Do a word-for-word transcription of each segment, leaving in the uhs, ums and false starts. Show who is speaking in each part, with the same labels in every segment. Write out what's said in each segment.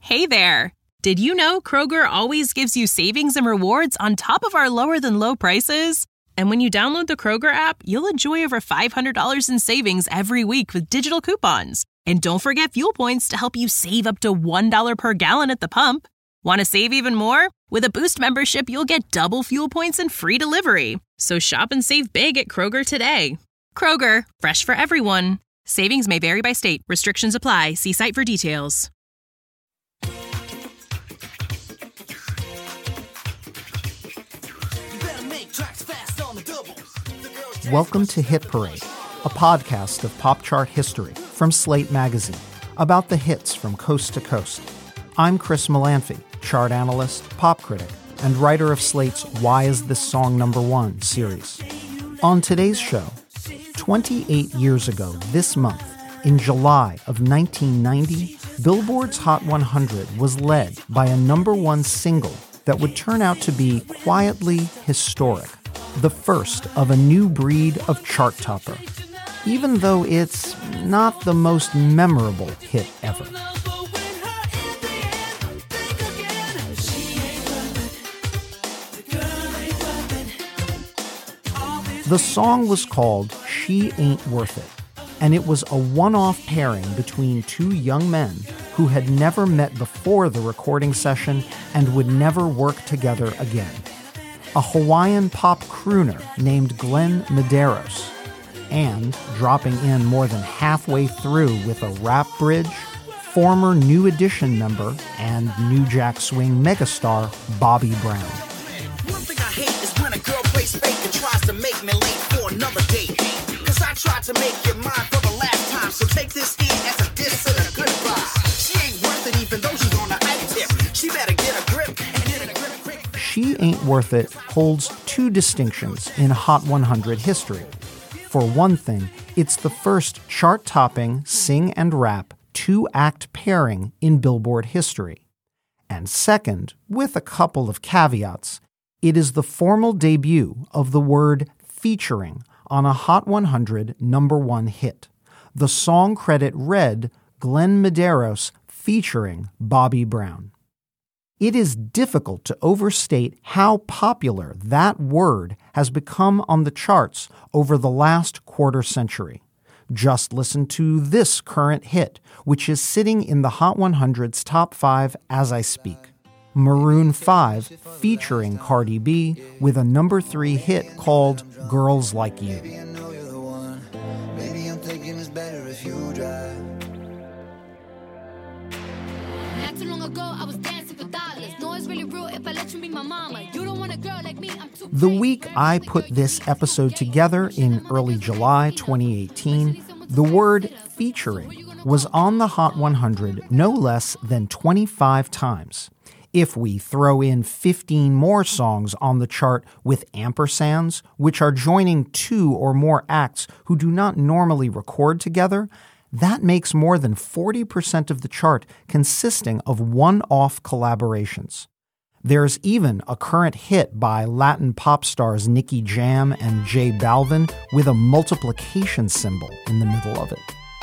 Speaker 1: Hey there! Did you know Kroger always gives you savings and rewards on top of our lower-than-low prices? And when you download the Kroger app, you'll enjoy over five hundred dollars in savings every week with digital coupons. And don't forget fuel points to help you save up to one dollar per gallon at the pump. Want to save even more? With a Boost membership, you'll get double fuel points and free delivery. So shop and save big at Kroger today. Kroger, fresh for everyone. Savings may vary by state. Restrictions apply. See site for details.
Speaker 2: Welcome to Hit Parade, a podcast of pop chart history from Slate Magazine, about the hits from coast to coast. I'm Chris Molanphy, chart analyst, pop critic, and writer of Slate's Why Is This Song Number One series. On today's show, twenty-eight years ago this month, in July of nineteen ninety, Billboard's Hot one hundred was led by a number one single that would turn out to be quietly historic. The first of a new breed of chart topper, even though it's not the most memorable hit ever. The song was called She Ain't Worth It, and it was a one-off pairing between two young men who had never met before the recording session and would never work together again. A Hawaiian pop crooner named Glenn Medeiros, and, dropping in more than halfway through with a rap bridge, former New Edition member and New Jack Swing megastar Bobby Brown.
Speaker 3: One thing I hate is when a girl plays fake and tries to make me late for another date. Cause I tried to make you mine for the last time, so take this in as a diss and a goodbye. She ain't worth it even though she's on a hype tip. She better get a grip and get a grip quick.
Speaker 2: She Ain't Worth It holds two distinctions in Hot one hundred history. For one thing, it's the first chart-topping sing and rap two-act pairing in Billboard history. And second, with a couple of caveats, it is the formal debut of the word featuring on a Hot one hundred number one hit. The song credit read Glenn Medeiros featuring Bobby Brown. It is difficult to overstate how popular that word has become on the charts over the last quarter century. Just listen to this current hit, which is sitting in the Hot one hundred's top five as I speak. Maroon five featuring Cardi B with a number three hit called Girls Like You.
Speaker 4: Not too long ago, I was dancing for dollars. No, it's really real if I let you be my mama. You don't want a girl like me, I'm too.
Speaker 2: The week I put this episode together in early July twenty eighteen, the word featuring was on the Hot one hundred no less than twenty-five times. If we throw in fifteen more songs on the chart with ampersands, which are joining two or more acts who do not normally record together, that makes more than forty percent of the chart consisting of one-off collaborations. There's even a current hit by Latin pop stars Nicky Jam and J Balvin with a multiplication symbol in the middle of it.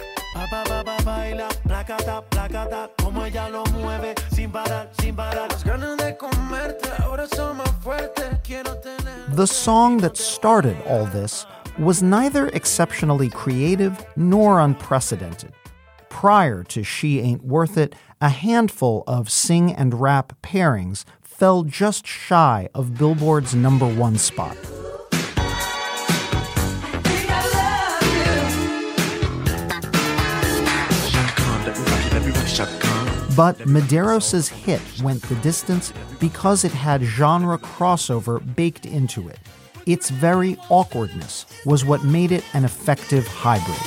Speaker 2: The song that started all this was neither exceptionally creative nor unprecedented. Prior to She Ain't Worth It, a handful of sing and rap pairings fell just shy of Billboard's number one spot. But Medeiros' hit went the distance because it had genre crossover baked into it. Its very awkwardness was what made it an effective hybrid.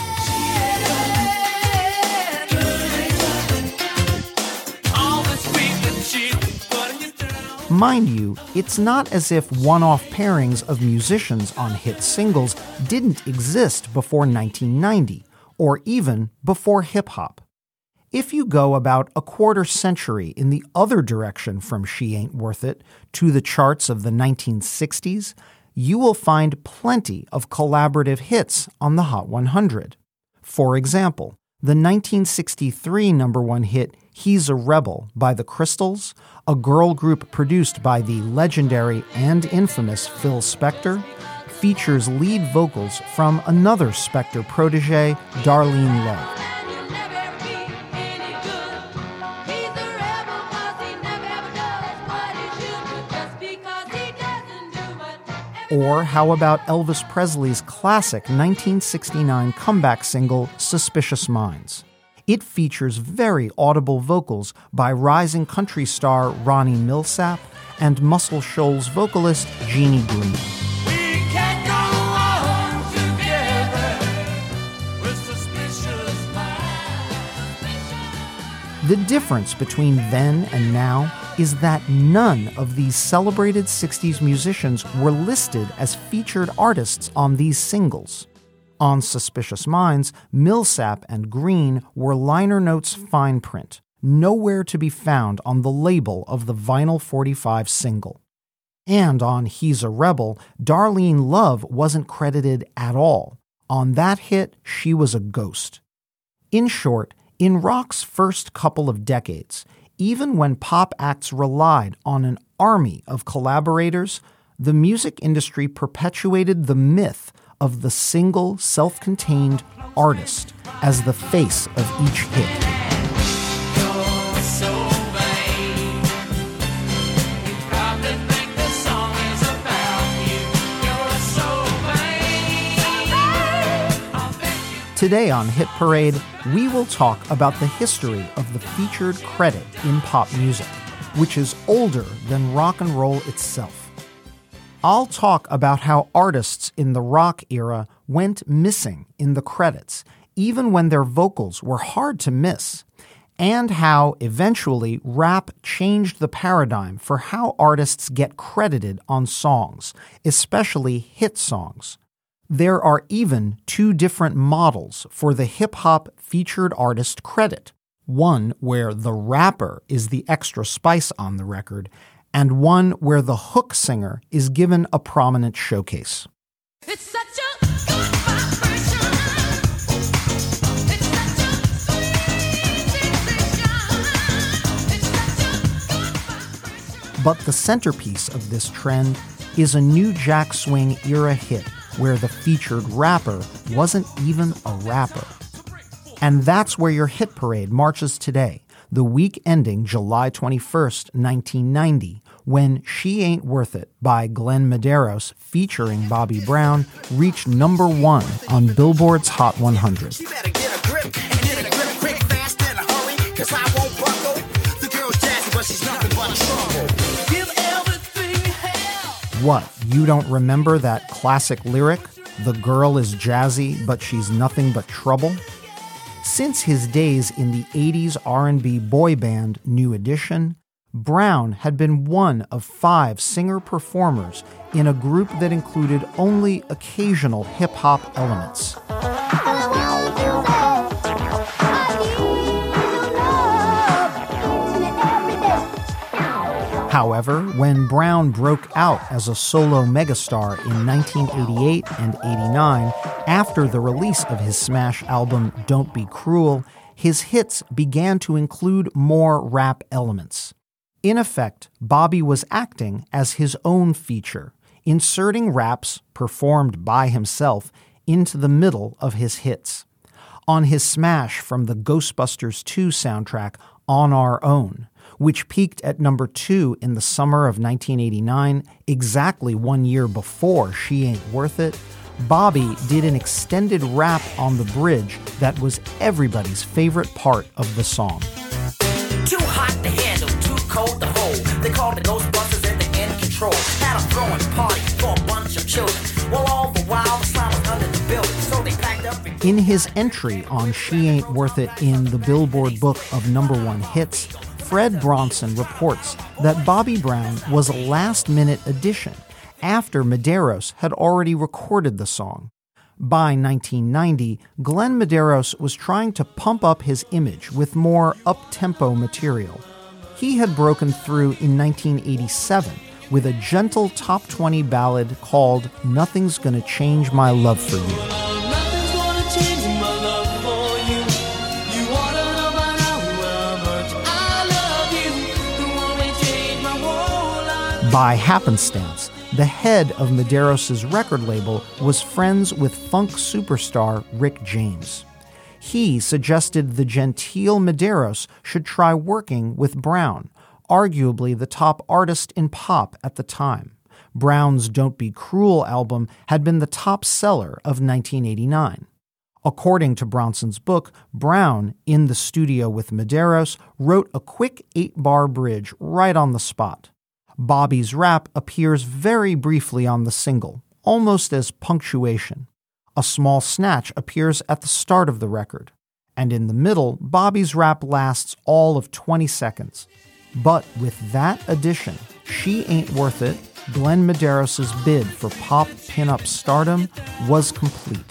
Speaker 2: Mind you, it's not as if one-off pairings of musicians on hit singles didn't exist before nineteen ninety, or even before hip-hop. If you go about a quarter century in the other direction from She Ain't Worth It to the charts of the nineteen sixties, you will find plenty of collaborative hits on the Hot one hundred. For example, the nineteen sixty-three number one hit He's a Rebel by the Crystals, a girl group produced by the legendary and infamous Phil Spector, features lead vocals from another Spector protege, Darlene Love. Or how about Elvis Presley's classic nineteen sixty-nine comeback single, Suspicious Minds? It features very audible vocals by rising country star Ronnie Milsap and Muscle Shoals vocalist Jeannie Green.
Speaker 5: We can't go on together with suspicious minds.
Speaker 2: The difference between then and now is that none of these celebrated sixties musicians were listed as featured artists on these singles. On Suspicious Minds, Milsap and Green were liner notes fine print, nowhere to be found on the label of the Vinyl forty-five single. And on He's a Rebel, Darlene Love wasn't credited at all. On that hit, she was a ghost. In short, in rock's first couple of decades, even when pop acts relied on an army of collaborators, the music industry perpetuated the myth of the single, self-contained artist as the face of each hit.
Speaker 5: You're so vain. You probably think this song is about you. You're so vain. I'll bet you.
Speaker 2: Today on Hit Parade, we will talk about the history of the featured credit in pop music, which is older than rock and roll itself. I'll talk about how artists in the rock era went missing in the credits, even when their vocals were hard to miss, and how eventually rap changed the paradigm for how artists get credited on songs, especially hit songs. There are even two different models for the hip-hop featured artist credit, one where the rapper is the extra spice on the record, and one where the hook singer is given a prominent showcase.
Speaker 4: It's such a good vibration. It's such a sweet sensation. It's such a good vibration.
Speaker 2: But the centerpiece of this trend is a New Jack Swing era hit where the featured rapper wasn't even a rapper. And that's where your Hit Parade marches today, the week ending July twenty-first, nineteen ninety, when She Ain't Worth It by Glenn Medeiros featuring Bobby Brown reached number one on Billboard's Hot one hundred.
Speaker 3: You better get a grip and get a grip quick, fast, in a hurry, cause I won't buckle. The girl's jazzy, but she's nothing but a struggle. Give everything you have.
Speaker 2: What, you don't remember that classic lyric, "The girl is jazzy, but she's nothing but trouble"? Since his days in the eighties R and B boy band New Edition, Brown had been one of five singer-performers in a group that included only occasional hip-hop elements. However, when Brown broke out as a solo megastar in nineteen eighty-eight and eighty-nine, after the release of his smash album Don't Be Cruel, his hits began to include more rap elements. In effect, Bobby was acting as his own feature, inserting raps performed by himself into the middle of his hits. On his smash from the Ghostbusters two soundtrack, On Our Own, which peaked at number two in the summer of nineteen eighty-nine, exactly one year before She Ain't Worth It, Bobby did an extended rap on the bridge that was everybody's favorite part of the song.
Speaker 3: Too hot to handle, too cold to hold. They called the Ghostbusters and the end control. Had a throwing party for a bunch of children. Well, all the while the slime was under the building, so they packed up and...
Speaker 2: In his entry on She Ain't Worth It in the Billboard Book of Number One Hits, Fred Bronson reports that Bobby Brown was a last-minute addition after Medeiros had already recorded the song. By nineteen ninety, Glenn Medeiros was trying to pump up his image with more up-tempo material. He had broken through in nineteen eighty-seven with a gentle top twenty ballad called Nothing's Gonna Change My Love for You.
Speaker 5: Nothing's gonna change my love for you. You wanna know by now where I'm hurt.
Speaker 2: By happenstance, the head of Medeiros' record label was friends with funk superstar Rick James. He suggested the genteel Medeiros should try working with Brown, arguably the top artist in pop at the time. Brown's Don't Be Cruel album had been the top seller of nineteen eighty-nine. According to Bronson's book, Brown, in the studio with Medeiros, wrote a quick eight-bar bridge right on the spot. Bobby's rap appears very briefly on the single, almost as punctuation. A small snatch appears at the start of the record. And in the middle, Bobby's rap lasts all of twenty seconds. But with that addition, She Ain't Worth It, Glenn Medeiros' bid for pop pin-up stardom was complete.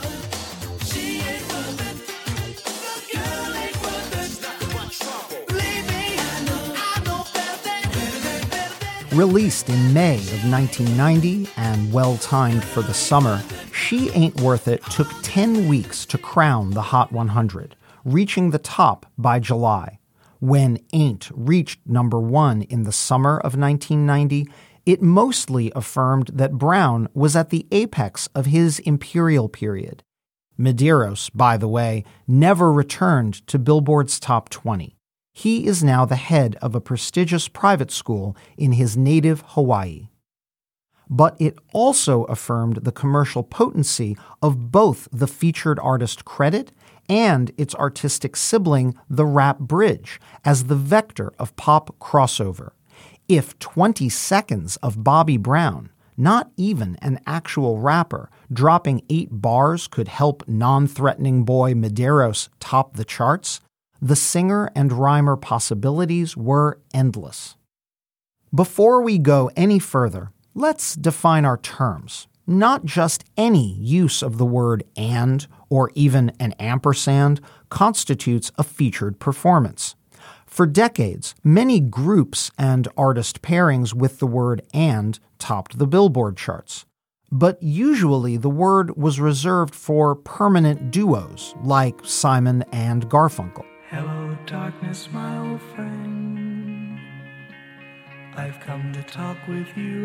Speaker 2: Released in May of nineteen ninety and well-timed for the summer, She Ain't Worth It took ten weeks to crown the Hot one hundred, reaching the top by July. When Ain't reached number one in the summer of nineteen ninety, it mostly affirmed that Brown was at the apex of his imperial period. Medeiros, by the way, never returned to Billboard's top twenty. He is now the head of a prestigious private school in his native Hawaii. But it also affirmed the commercial potency of both the featured artist credit and its artistic sibling, the rap bridge, as the vector of pop crossover. If twenty seconds of Bobby Brown, not even an actual rapper, dropping eight bars could help non-threatening boy Medeiros top the charts, the singer and rhymer possibilities were endless. Before we go any further, let's define our terms. Not just any use of the word and or even an ampersand constitutes a featured performance. For decades, many groups and artist pairings with the word and topped the Billboard charts. But usually the word was reserved for permanent duos like Simon and Garfunkel.
Speaker 5: Hello, darkness, my old friend. I've come to talk with you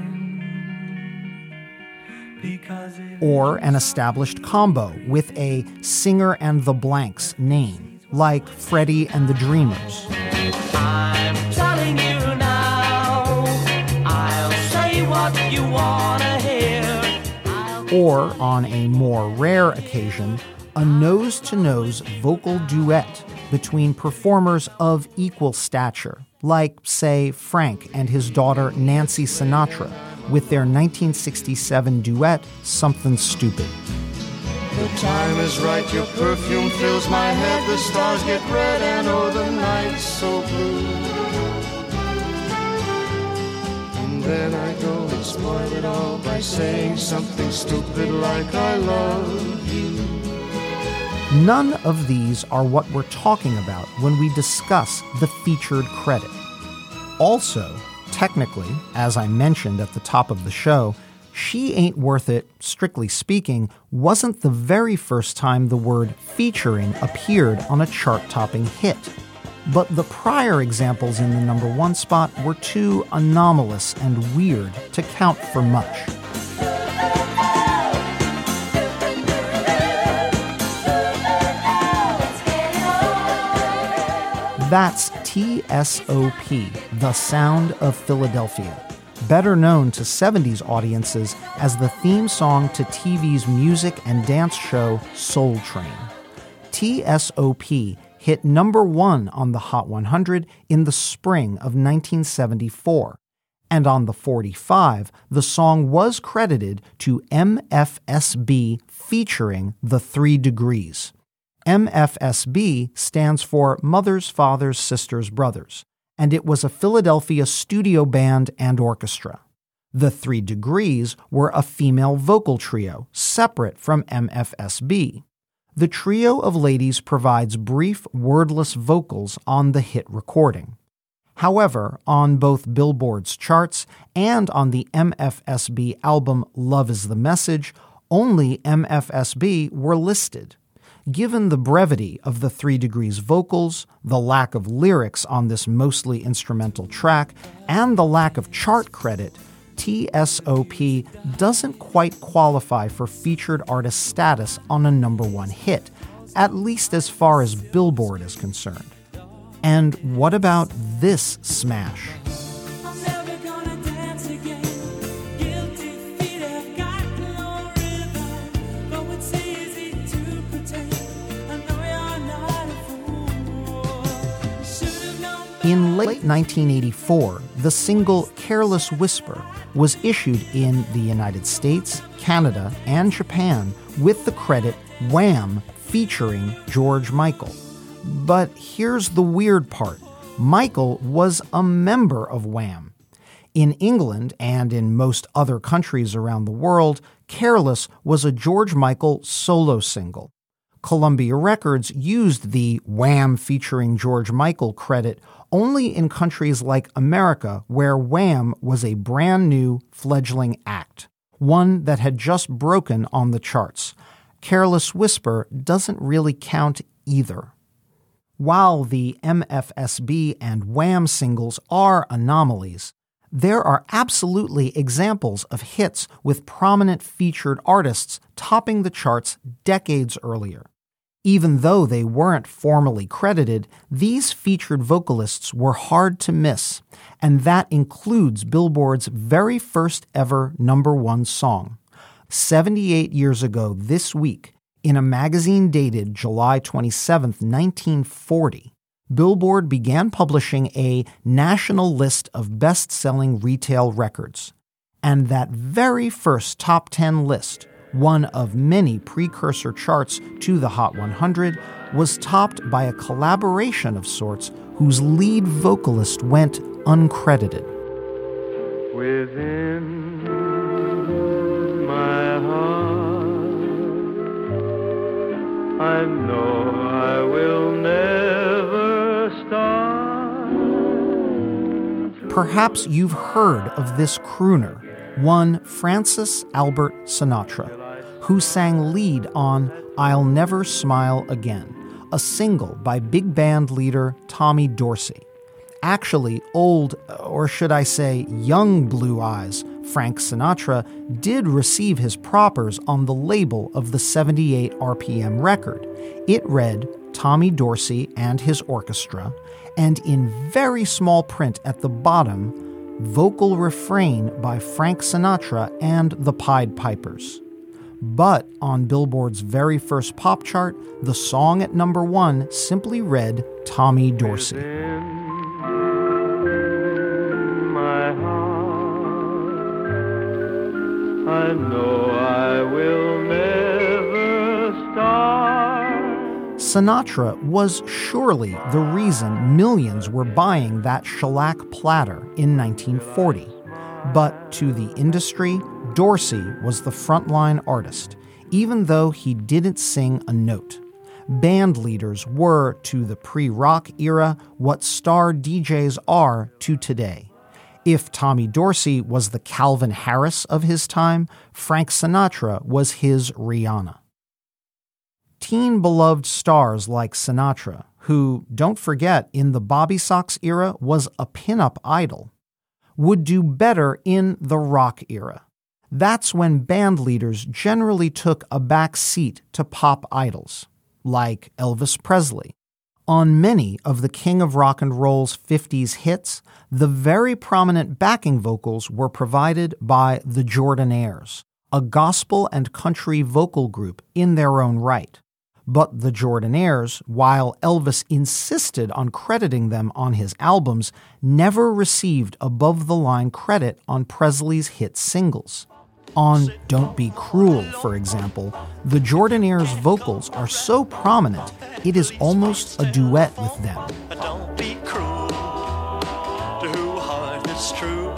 Speaker 5: again. Because it
Speaker 2: Or an established combo with a singer and the blanks name, like Freddie and the Dreamers.
Speaker 5: I'm telling you now, I'll say what you wanna hear.
Speaker 2: Or, on a more rare occasion, a nose-to-nose vocal duet between performers of equal stature, like, say, Frank and his daughter Nancy Sinatra, with their nineteen sixty-seven duet, Something Stupid.
Speaker 6: The time is right, your perfume fills my head, the stars get red and oh, the night's so blue. And then I go and spoil it all by saying something stupid like I love you.
Speaker 2: None of these are what we're talking about when we discuss the featured credit. Also, technically, as I mentioned at the top of the show, She Ain't Worth It, strictly speaking, wasn't the very first time the word featuring appeared on a chart-topping hit. But the prior examples in the number one spot were too anomalous and weird to count for much. That's T S O P, The Sound of Philadelphia, better known to seventies audiences as the theme song to T V's music and dance show Soul Train. T S O P hit number one on the Hot one hundred in the spring of nineteen seventy-four, and on the forty-five, the song was credited to M F S B featuring The Three Degrees. M F S B stands for Mothers, Fathers, Sisters, Brothers, and it was a Philadelphia studio band and orchestra. The Three Degrees were a female vocal trio, separate from M F S B. The trio of ladies provides brief, wordless vocals on the hit recording. However, on both Billboard's charts and on the M F S B album Love is the Message, only M F S B were listed. Given the brevity of the Three Degrees vocals, the lack of lyrics on this mostly instrumental track, and the lack of chart credit, T S O P doesn't quite qualify for featured artist status on a number one hit, at least as far as Billboard is concerned. And what about this smash? In late nineteen eighty-four, the single Careless Whisper was issued in the United States, Canada, and Japan with the credit Wham! Featuring George Michael. But here's the weird part. Michael was a member of Wham! In England and in most other countries around the world, Careless was a George Michael solo single. Columbia Records used the Wham! Featuring George Michael credit only in countries like America, where Wham! Was a brand new fledgling act, one that had just broken on the charts. Careless Whisper doesn't really count either. While the M F S B and Wham! Singles are anomalies, there are absolutely examples of hits with prominent featured artists topping the charts decades earlier. Even though they weren't formally credited, these featured vocalists were hard to miss, and that includes Billboard's very first ever number one song. seventy-eight years ago this week, in a magazine dated July twenty-seventh, nineteen forty, Billboard began publishing a national list of best-selling retail records. And that very first top ten list, one of many precursor charts to the Hot one hundred, was topped by a collaboration of sorts whose lead vocalist went uncredited.
Speaker 6: Within my heart, I know I will never start.
Speaker 2: Perhaps you've heard of this crooner, one Francis Albert Sinatra, who sang lead on I'll Never Smile Again, a single by big band leader Tommy Dorsey. Actually, old, or should I say young Blue Eyes, Frank Sinatra, did receive his propers on the label of the seventy-eight R P M record. It read Tommy Dorsey and his orchestra, and in very small print at the bottom, vocal refrain by Frank Sinatra and the Pied Pipers. But on Billboard's very first pop chart, the song at number one simply read Tommy Dorsey.
Speaker 6: Within my heart, I know I will never start.
Speaker 2: Sinatra was surely the reason millions were buying that shellac platter in nineteen forty. But to the industry, Dorsey was the frontline artist, even though he didn't sing a note. Band leaders were, to the pre-rock era, what star D Js are to today. If Tommy Dorsey was the Calvin Harris of his time, Frank Sinatra was his Rihanna. Teen-beloved stars like Sinatra, who, don't forget, in the Bobby Sox era was a pinup idol, would do better in the rock era. That's when band leaders generally took a back seat to pop idols, like Elvis Presley. On many of the King of Rock and Roll's fifties hits, the very prominent backing vocals were provided by the Jordanaires, a gospel and country vocal group in their own right. But the Jordanaires, while Elvis insisted on crediting them on his albums, never received above-the-line credit on Presley's hit singles. On Don't Be Cruel, for example, the Jordanaires' vocals are so prominent, it is almost a duet with them.
Speaker 7: Don't be cruel to who heart is true.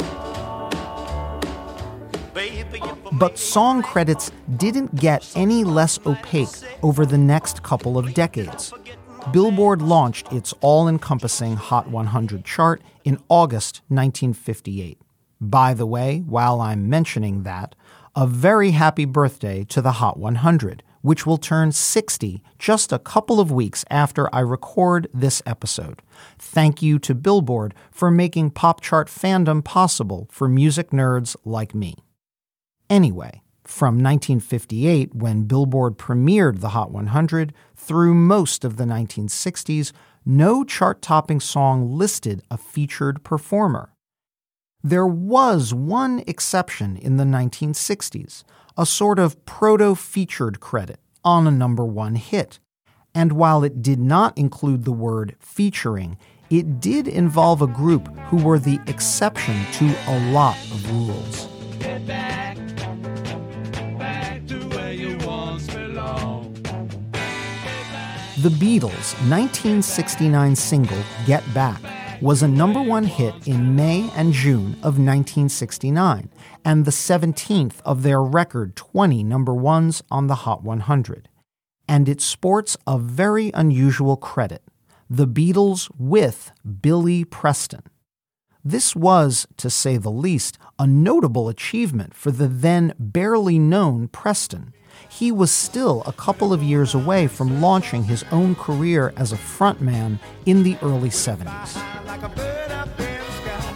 Speaker 2: But song credits didn't get any less opaque over the next couple of decades. Billboard launched its all-encompassing Hot one hundred chart in August nineteen fifty-eight. By the way, while I'm mentioning that, a very happy birthday to the Hot one hundred, which will turn sixty just a couple of weeks after I record this episode. Thank you to Billboard for making pop chart fandom possible for music nerds like me. Anyway, from nineteen fifty-eight, when Billboard premiered the Hot one hundred, through most of the nineteen sixties, no chart-topping song listed a featured performer. There was one exception in the nineteen sixties, a sort of proto-featured credit on a number one hit. And while it did not include the word featuring, it did involve a group who were the exception to a lot of rules.
Speaker 8: Get back, back to where you once belonged.
Speaker 2: The Beatles' nineteen sixty-nine single, Get Back, was a number one hit in May and June of nineteen sixty-nine, and the seventeenth of their record twenty number ones on the Hot one hundred. And it sports a very unusual credit, The Beatles with Billy Preston. This was, to say the least, a notable achievement for the then barely known Preston. He was still a couple of years away from launching his own career as a frontman in the early seventies.
Speaker 6: Like a bird up in the sky.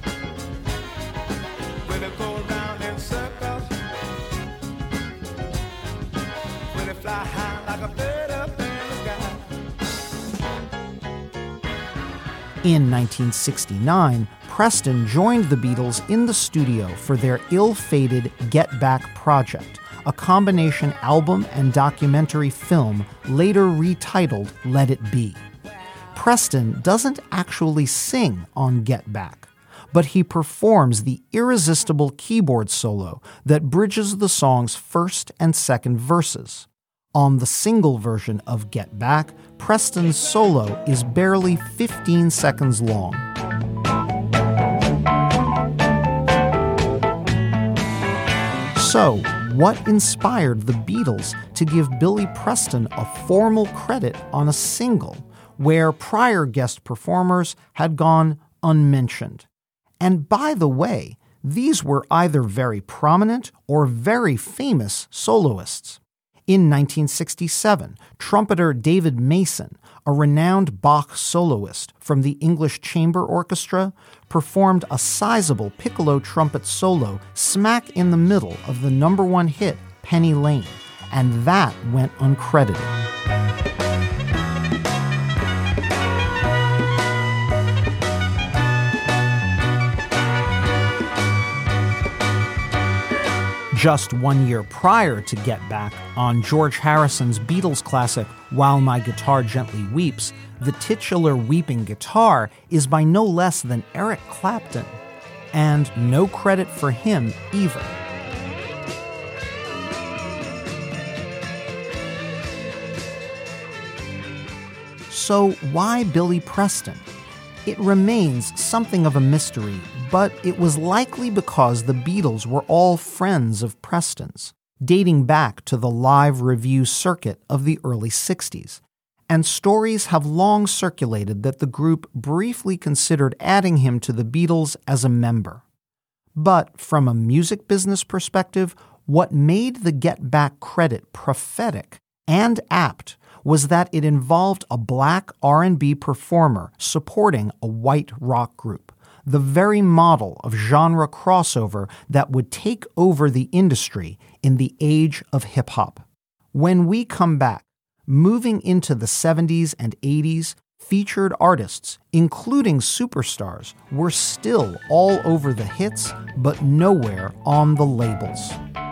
Speaker 6: When it go round in circles. When it fly high like a bird up in the sky.
Speaker 2: In nineteen sixty-nine, Preston joined the Beatles in the studio for their ill-fated Get Back project, a combination album and documentary film later retitled Let It Be. Preston doesn't actually sing on Get Back, but he performs the irresistible keyboard solo that bridges the song's first and second verses. On the single version of Get Back, Preston's solo is barely fifteen seconds long. So, what inspired the Beatles to give Billy Preston a formal credit on a single where prior guest performers had gone unmentioned? And by the way, these were either very prominent or very famous soloists. In nineteen sixty-seven, trumpeter David Mason, a renowned Bach soloist from the English Chamber Orchestra, performed a sizable piccolo trumpet solo smack in the middle of the number one hit, Penny Lane, and that went uncredited. Just one year prior to Get Back, on George Harrison's Beatles classic While My Guitar Gently Weeps, the titular weeping guitar is by no less than Eric Clapton, and no credit for him either. So why Billy Preston? It remains something of a mystery, but it was likely because the Beatles were all friends of Preston's, dating back to the live review circuit of the early sixties. And stories have long circulated that the group briefly considered adding him to the Beatles as a member. But from a music business perspective, what made the Get Back credit prophetic and apt was that it involved a black R and B performer supporting a white rock group, the very model of genre crossover that would take over the industry in the age of hip-hop. When we come back, moving into the seventies and eighties, featured artists, including superstars, were still all over the hits, but nowhere on the labels.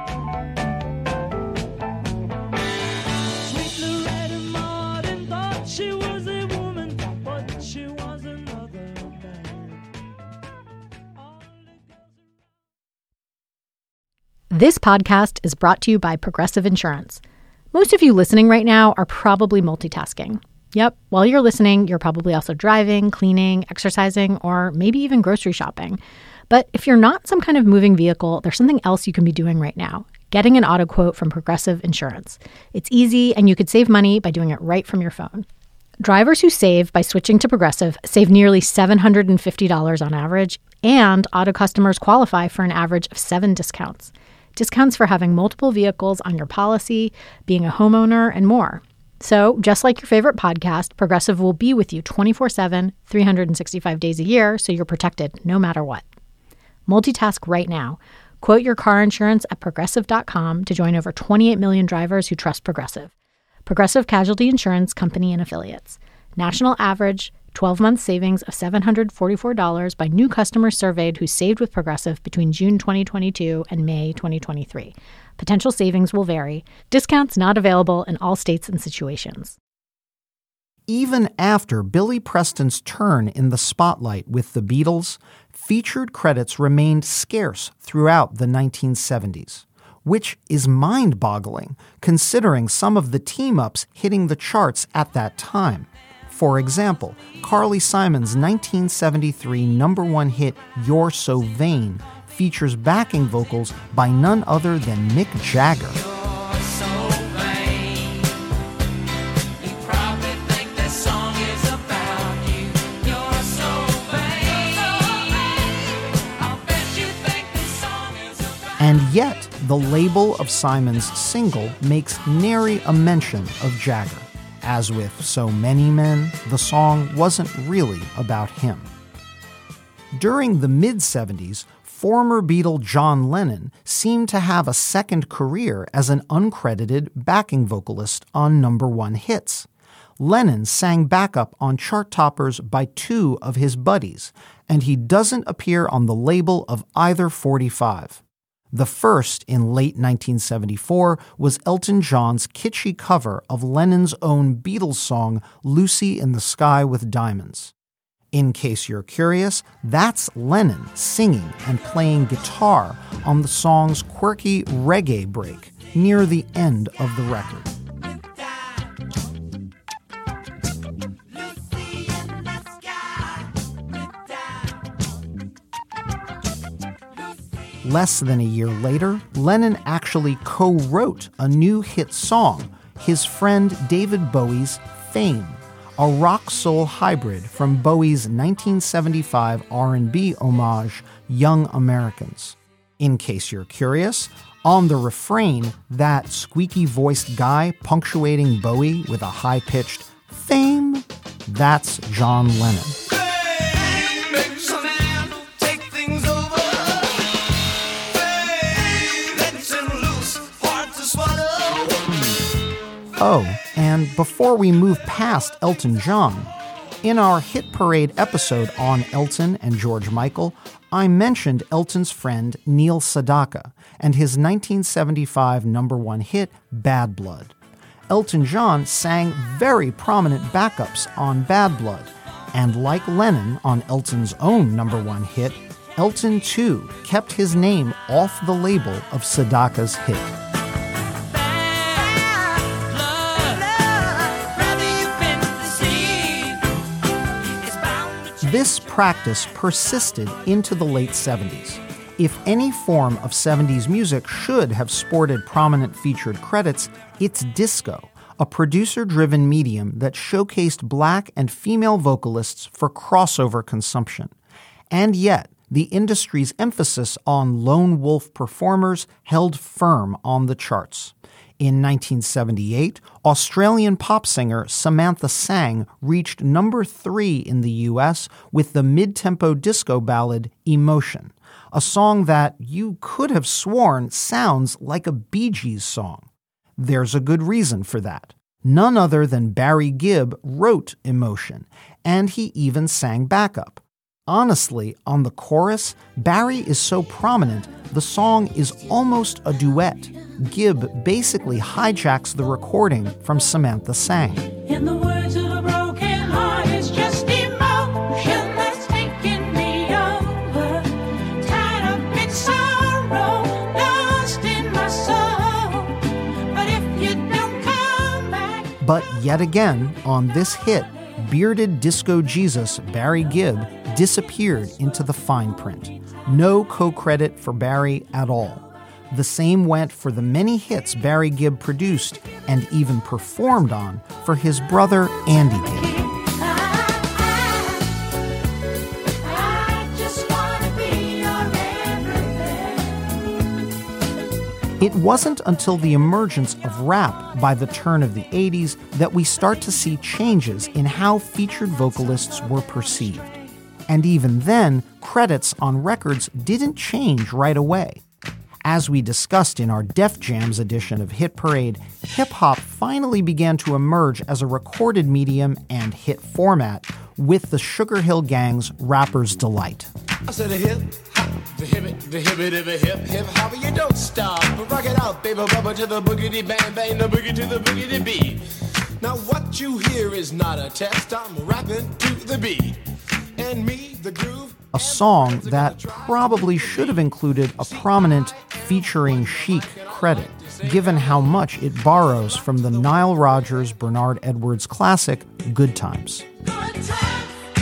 Speaker 9: This podcast is brought to you by Progressive Insurance. Most of you listening right now are probably multitasking. Yep, while you're listening, you're probably also driving, cleaning, exercising, or maybe even grocery shopping. But if you're not some kind of moving vehicle, there's something else you can be doing right now. Getting an auto quote from Progressive Insurance. It's easy, and you could save money by doing it right from your phone. Drivers who save by switching to Progressive save nearly seven hundred fifty dollars on average, and auto customers qualify for an average of seven discounts. discounts for having multiple vehicles on your policy, being a homeowner, and more. So, just like your favorite podcast, Progressive will be with you twenty-four seven, three hundred sixty-five days a year, so you're protected no matter what. Multitask right now. Quote your car insurance at Progressive dot com to join over twenty-eight million drivers who trust Progressive. Progressive Casualty Insurance Company and Affiliates. National average twelve-month savings of seven hundred forty-four dollars by new customers surveyed who saved with Progressive between June twenty twenty-two and May twenty twenty-three. Potential savings will vary. Discounts not available in all states and situations.
Speaker 2: Even after Billy Preston's turn in the spotlight with the Beatles, featured credits remained scarce throughout the nineteen seventies, which is mind-boggling considering some of the team-ups hitting the charts at that time. For example, Carly Simon's nineteen seventy-three number one hit You're So Vain features backing vocals by none other than Mick Jagger. And yet, the label of Simon's single makes nary a mention of Jagger. As with so many men, the song wasn't really about him. During the mid-seventies, former Beatle John Lennon seemed to have a second career as an uncredited backing vocalist on number one hits. Lennon sang backup on chart toppers by two of his buddies, and he doesn't appear on the label of either forty-five. The first, in late nineteen seventy-four, was Elton John's kitschy cover of Lennon's own Beatles song, Lucy in the Sky with Diamonds. In case you're curious, that's Lennon singing and playing guitar on the song's quirky reggae break near the end of the record. Less than a year later, Lennon actually co-wrote a new hit song, his friend David Bowie's Fame, a rock-soul hybrid from Bowie's nineteen seventy-five R and B homage, Young Americans. In case you're curious, on the refrain, that squeaky-voiced guy punctuating Bowie with a high-pitched Fame, that's John Lennon. Oh, and before we move past Elton John, in our Hit Parade episode on Elton and George Michael, I mentioned Elton's friend Neil Sedaka and his nineteen seventy-five number one hit, Bad Blood. Elton John sang very prominent backups on Bad Blood, and like Lennon on Elton's own number one hit, Elton too kept his name off the label of Sedaka's hit. This practice persisted into the late seventies. If any form of seventies music should have sported prominent featured credits, it's disco, a producer-driven medium that showcased black and female vocalists for crossover consumption. And yet, the industry's emphasis on lone wolf performers held firm on the charts. In nineteen seventy-eight, Australian pop singer Samantha Sang reached number three in the U S with the mid-tempo disco ballad Emotion, a song that you could have sworn sounds like a Bee Gees song. There's a good reason for that. None other than Barry Gibb wrote Emotion, and he even sang backup. Honestly, on the chorus, Barry is so prominent, the song is almost a duet. Gibb basically hijacks the recording from Samantha Sang.
Speaker 10: In the words of a broken heart, it's just emotion that's taking me over. Tied up in sorrow, lost in my soul. But if you don't come back...
Speaker 2: But yet again, on this hit, bearded disco Jesus Barry Gibb disappeared into the fine print. No co-credit for Barry at all. The same went for the many hits Barry Gibb produced and even performed on for his brother Andy Gibb. It wasn't until the emergence of rap by the turn of the eighties that we start to see changes in how featured vocalists were perceived. And even then, credits on records didn't change right away. As we discussed in our Def Jams edition of Hit Parade, hip-hop finally began to emerge as a recorded medium and hit format with the Sugar Hill Gang's Rapper's Delight.
Speaker 11: I said a hip hop, the hip it, the hip it, the hip hip hop, you don't stop. Rock it out, baby, bubba to the boogity bang bang, the boogie to the boogity beat. Now what you hear is not a test, I'm rapping to the beat. And me, the groove.
Speaker 2: A song that probably should have included a prominent featuring Chic credit, given how much it borrows from the Nile Rodgers Bernard Edwards classic Good Times.
Speaker 10: Good times.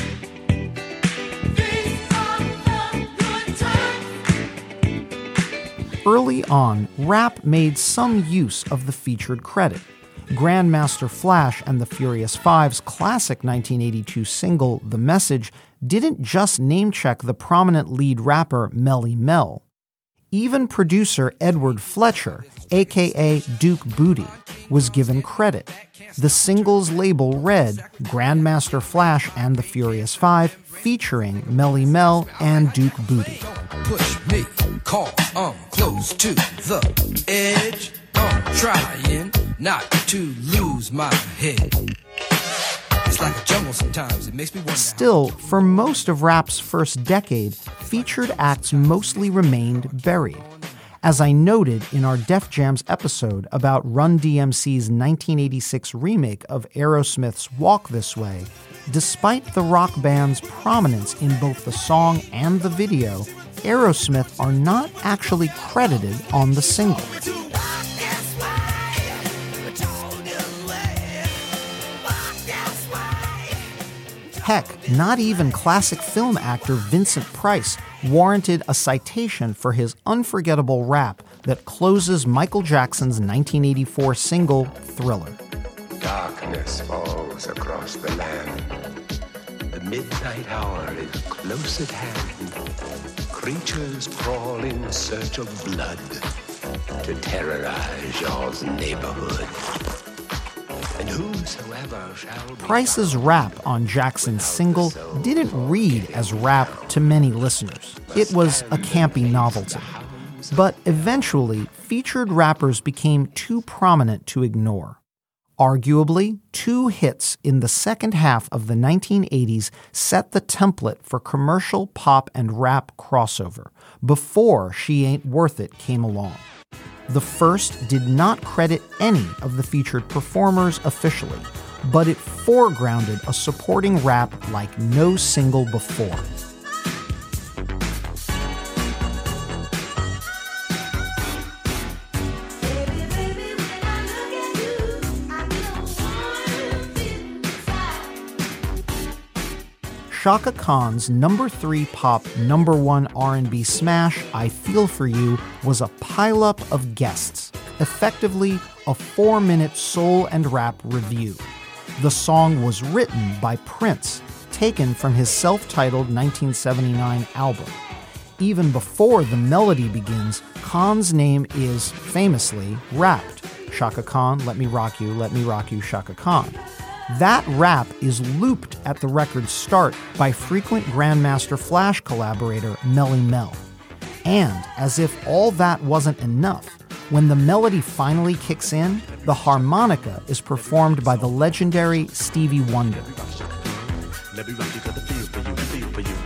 Speaker 2: Early on, rap made some use of the featured credit. Grandmaster Flash and the Furious Five's classic nineteen eighty-two single, The Message, didn't just name-check the prominent lead rapper Melly Mel. Even producer Edward Fletcher, aka Duke Booty, was given credit. The single's label read Grandmaster Flash and the Furious Five, featuring Melly Mel and Duke Booty.
Speaker 12: Push me, cause I'm close to the edge. I'm trying not to lose my head. It's like a jungle sometimes. It makes me wonder.
Speaker 2: Still, for most of rap's first decade, featured acts mostly remained buried. As I noted in our Def Jams episode about Run D M C's nineteen eighty-six remake of Aerosmith's Walk This Way, despite the rock band's prominence in both the song and the video, Aerosmith are not actually credited on the single. Heck, not even classic film actor Vincent Price warranted a citation for his unforgettable rap that closes Michael Jackson's nineteen eighty-four single, Thriller.
Speaker 13: Darkness falls across the land. The midnight hour is close at hand. Creatures crawl in search of blood to terrorize y'all's neighborhood. And whosoever shall
Speaker 2: Price's rap on Jackson's single didn't read as rap to many listeners. It was a campy novelty. But eventually, featured rappers became too prominent to ignore. Arguably, two hits in the second half of the nineteen eighties set the template for commercial pop and rap crossover before She Ain't Worth It came along. The first did not credit any of the featured performers officially, but it foregrounded a supporting rap like no single before. Chaka Khan's number three pop, number one R and B smash, I Feel For You, was a pileup of guests, effectively a four-minute soul and rap review. The song was written by Prince, taken from his self-titled nineteen seventy-nine album. Even before the melody begins, Khan's name is famously rapped. Chaka Khan, let me rock you, let me rock you, Chaka Khan. That rap is looped at the record's start by frequent Grandmaster Flash collaborator Melly Mel. And as if all that wasn't enough, when the melody finally kicks in, the harmonica is performed by the legendary Stevie Wonder.
Speaker 7: Let me rock you, got the feel for you, feel for you.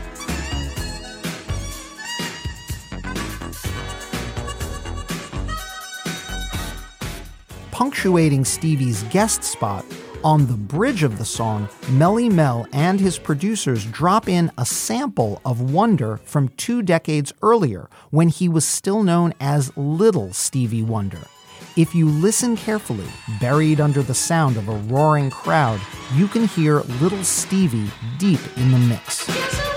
Speaker 2: Punctuating Stevie's guest spot, on the bridge of the song, Melly Mel and his producers drop in a sample of Wonder from two decades earlier when he was still known as Little Stevie Wonder. If you listen carefully, buried under the sound of a roaring crowd, you can hear Little Stevie deep in the mix.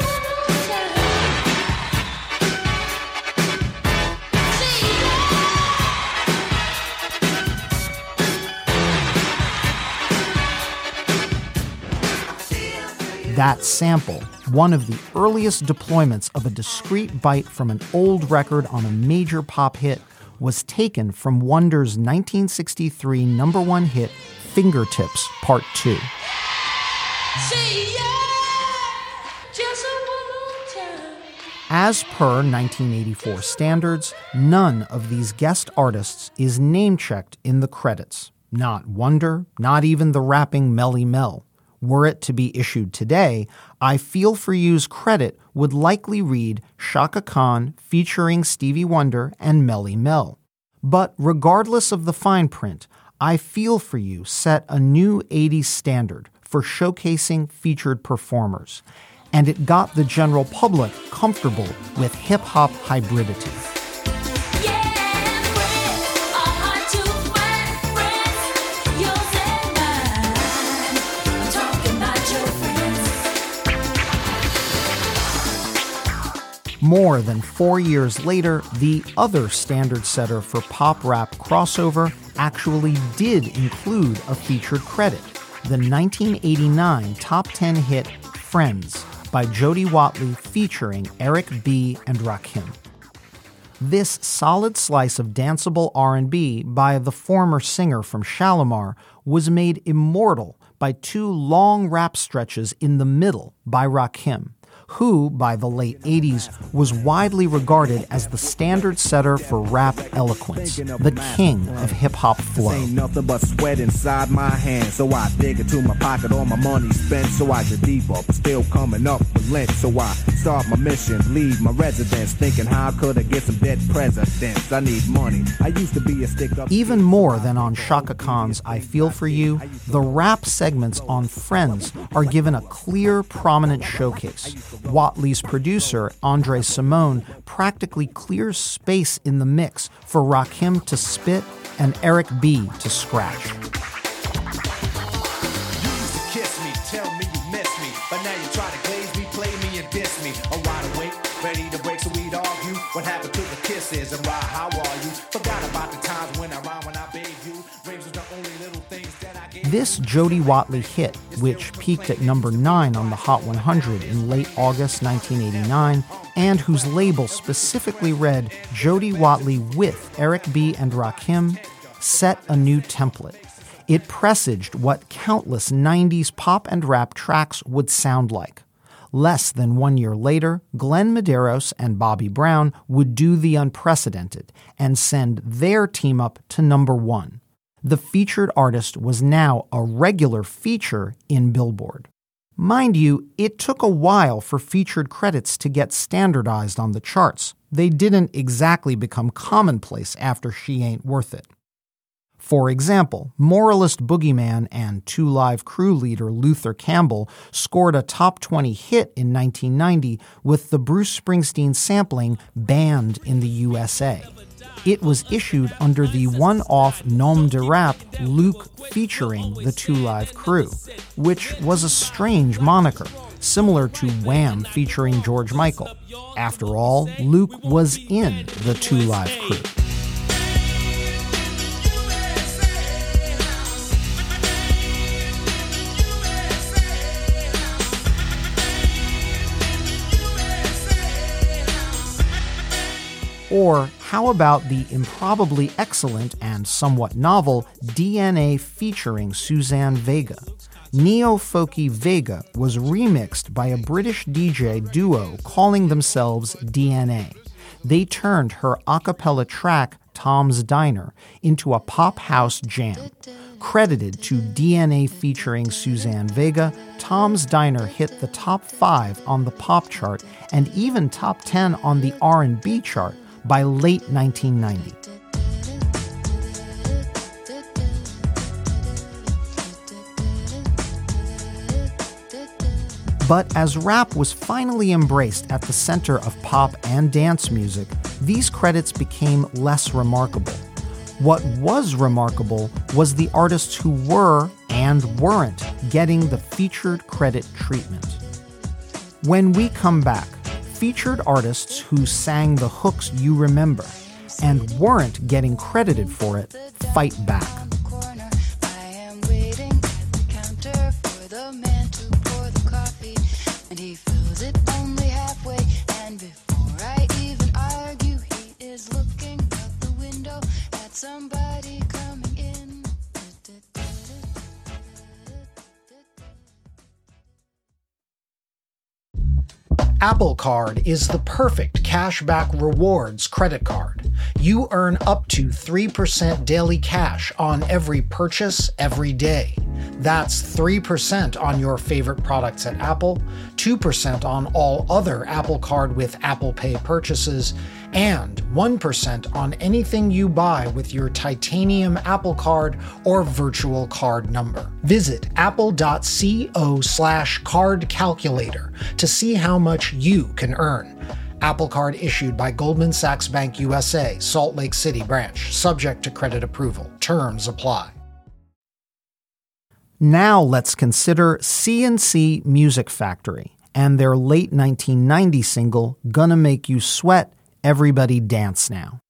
Speaker 2: That sample, one of the earliest deployments of a discrete byte from an old record on a major pop hit, was taken from Wonder's nineteen sixty-three number one hit, Fingertips Part two. As per nineteen eighty-four standards, none of these guest artists is name-checked in the credits. Not Wonder, not even the rapping Melly Mel. Were it to be issued today, I Feel For You's credit would likely read Chaka Khan featuring Stevie Wonder and Melly Mel. But regardless of the fine print, I Feel For You set a new eighties standard for showcasing featured performers, and it got the general public comfortable with hip-hop hybridity. More than four years later, the other standard setter for pop rap crossover actually did include a featured credit, the nineteen eighty-nine top ten hit Friends by Jody Watley featuring Eric B. and Rakim. This solid slice of danceable R and B by the former singer from Shalimar was made immortal by two long rap stretches in the middle by Rakim, who, by the late eighties, was widely regarded as the standard setter for rap eloquence, the king of hip-hop flow.
Speaker 14: Ain't nothing but sweat inside my hands, so I dig into my pocket, all my money spent, so I get deeper, but still coming up with lint, so I start my mission, leave my residence, thinking how could I get some dead presidents? I need money. I used to be a stick-up.
Speaker 2: Even more than on Chaka Khan's I Feel For You, the rap segments on Friends are given a clear, prominent showcase. Watley's producer, Andre Simone, practically clears space in the mix for Rakim to spit and Eric B. to scratch.
Speaker 11: You used to kiss me, tell me you miss me, but now you try to glaze me, play me and diss me. I'm wide awake, ready to break so we'd argue. What happened to the kisses and why, how are you? Forgot about the times when I rhyme when I beg you. Raves was the only little things that I gave.
Speaker 2: This Jody Watley hit, which peaked at number nine on the Hot one hundred in late August nineteen eighty-nine, and whose label specifically read Jody Watley with Eric B. and Rakim, set a new template. It presaged what countless nineties pop and rap tracks would sound like. Less than one year later, Glenn Medeiros and Bobby Brown would do the unprecedented and send their team up to number one. The featured artist was now a regular feature in Billboard. Mind you, it took a while for featured credits to get standardized on the charts. They didn't exactly become commonplace after She Ain't Worth It. For example, Moralist Boogeyman and Two Live Crew leader Luther Campbell scored a top twenty hit in nineteen ninety with the Bruce Springsteen sampling Banned in the U S A. It was issued under the one-off nom de rap Luke featuring the Two Live Crew, which was a strange moniker, similar to Wham featuring George Michael. After all, Luke was in the Two Live Crew. Or how about the improbably excellent and somewhat novel D N A featuring Suzanne Vega? Neo-folky Vega was remixed by a British D J duo calling themselves D N A. They turned her a cappella track, Tom's Diner, into a pop house jam. Credited to D N A featuring Suzanne Vega, Tom's Diner hit the top five on the pop chart and even top ten on the R and B chart by late nineteen ninety. But as rap was finally embraced at the center of pop and dance music, these credits became less remarkable. What was remarkable was the artists who were and weren't getting the featured credit treatment. When we come back, featured artists who sang the hooks you remember and weren't getting credited for it fight back.
Speaker 4: Window
Speaker 2: Apple Card is the perfect cashback rewards credit card. You earn up to three percent daily cash on every purchase every day. That's three percent on your favorite products at Apple, two percent on all other Apple Card with Apple Pay purchases, and one percent on anything you buy with your titanium Apple Card or virtual card number. Visit apple.co slash card calculator to see how much you can earn. Apple Card issued by Goldman Sachs Bank U S A, Salt Lake City branch, subject to credit approval. Terms apply. Now let's consider C and C Music Factory and their late nineteen ninety single, Gonna Make You Sweat, Everybody Dance Now.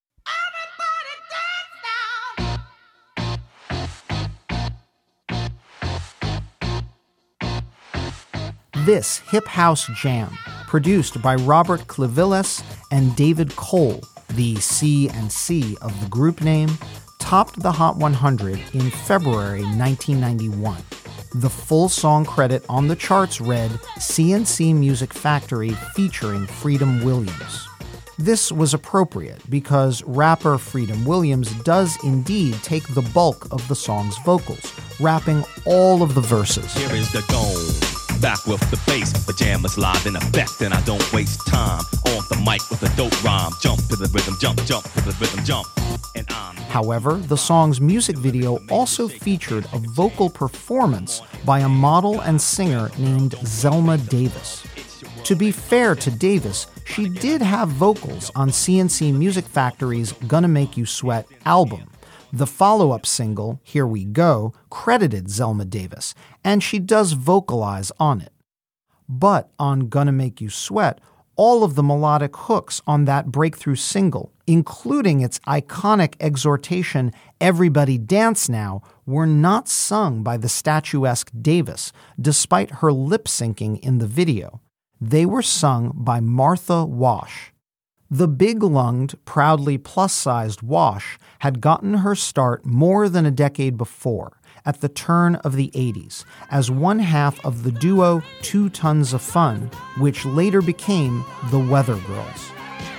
Speaker 2: This hip house jam, produced by Robert Clivillés and David Cole, the C and C of the group name, topped the Hot one hundred in February nineteen ninety-one. The full song credit on the charts read C and C Music Factory featuring Freedom Williams. This was appropriate because rapper Freedom Williams does indeed take the bulk of the song's vocals, rapping all of the verses.
Speaker 15: Here is the dome, back with the bass, pajamas live in effect, and I don't waste time on the mic with a dope rhyme. Jump to the rhythm, jump, jump to the rhythm, jump. And I'm...
Speaker 2: However, the song's music video also featured a vocal performance by a model and singer named Zelma Davis. To be fair to Davis, she did have vocals on C and C Music Factory's Gonna Make You Sweat album. The follow-up single, Here We Go, credited Zelma Davis, and she does vocalize on it. But on Gonna Make You Sweat, all of the melodic hooks on that breakthrough single, including its iconic exhortation, Everybody Dance Now, were not sung by the statuesque Davis, despite her lip-syncing in the video. They were sung by Martha Wash. The big-lunged, proudly plus-sized Wash had gotten her start more than a decade before, at the turn of the eighties, as one half of the duo Two Tons of Fun, which later became the Weather Girls.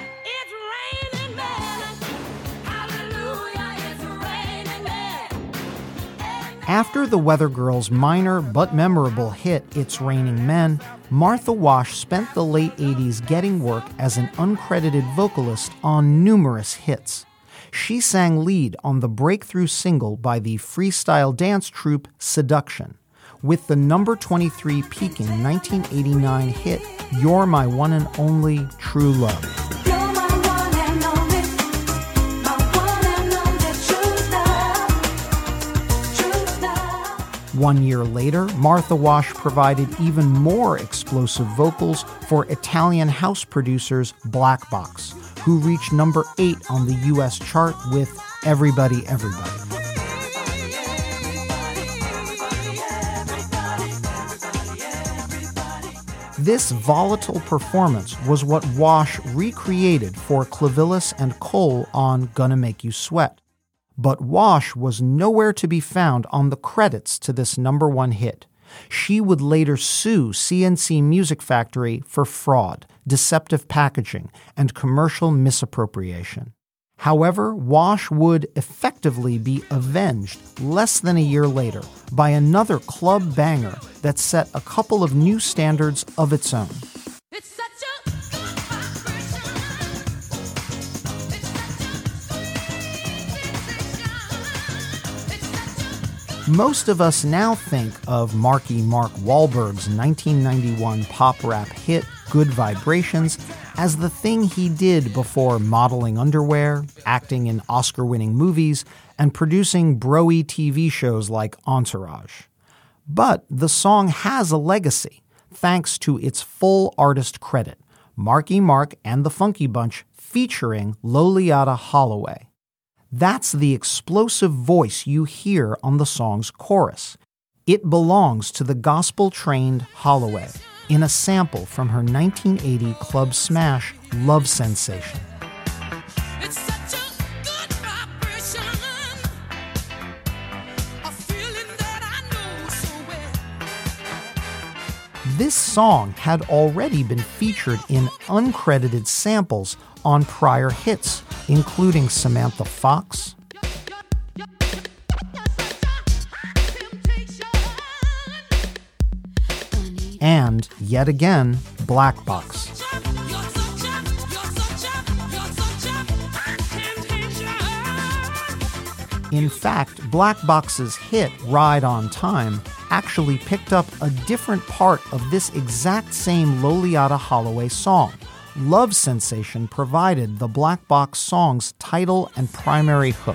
Speaker 2: After the Weather Girls' minor but memorable hit It's Raining Men, Martha Wash spent the late eighties getting work as an uncredited vocalist on numerous hits. She sang lead on the breakthrough single by the freestyle dance troupe Seduction, with the number twenty-three peaking nineteen eighty-nine hit You're My One and Only True Love. One year later, Martha Wash provided even more explosive vocals for Italian house producers Black Box, who reached number eight on the U S chart with Everybody, Everybody. This volatile performance was what Wash recreated for Clivillés and Cole on Gonna Make You Sweat. But Wash was nowhere to be found on the credits to this number one hit. She would later sue C and C Music Factory for fraud, deceptive packaging, and commercial misappropriation. However, Wash would effectively be avenged less than a year later by another club banger that set a couple of new standards of its own. Most of us now think of Marky Mark Wahlberg's nineteen ninety-one pop rap hit Good Vibrations as the thing he did before modeling underwear, acting in Oscar-winning movies, and producing bro-y T V shows like Entourage. But the song has a legacy, thanks to its full artist credit, Marky Mark and the Funky Bunch featuring Loliata Holloway. That's the explosive voice you hear on the song's chorus. It belongs to the gospel-trained Holloway in a sample from her nineteen eighty club smash Love Sensation. This song had already been featured in uncredited samples on prior hits, including Samantha Fox, and, yet again, Black Box. In fact, Black Box's hit Ride on Time actually picked up a different part of this exact same Loliata Holloway song. Love Sensation provided the Black Box song's title and primary hook.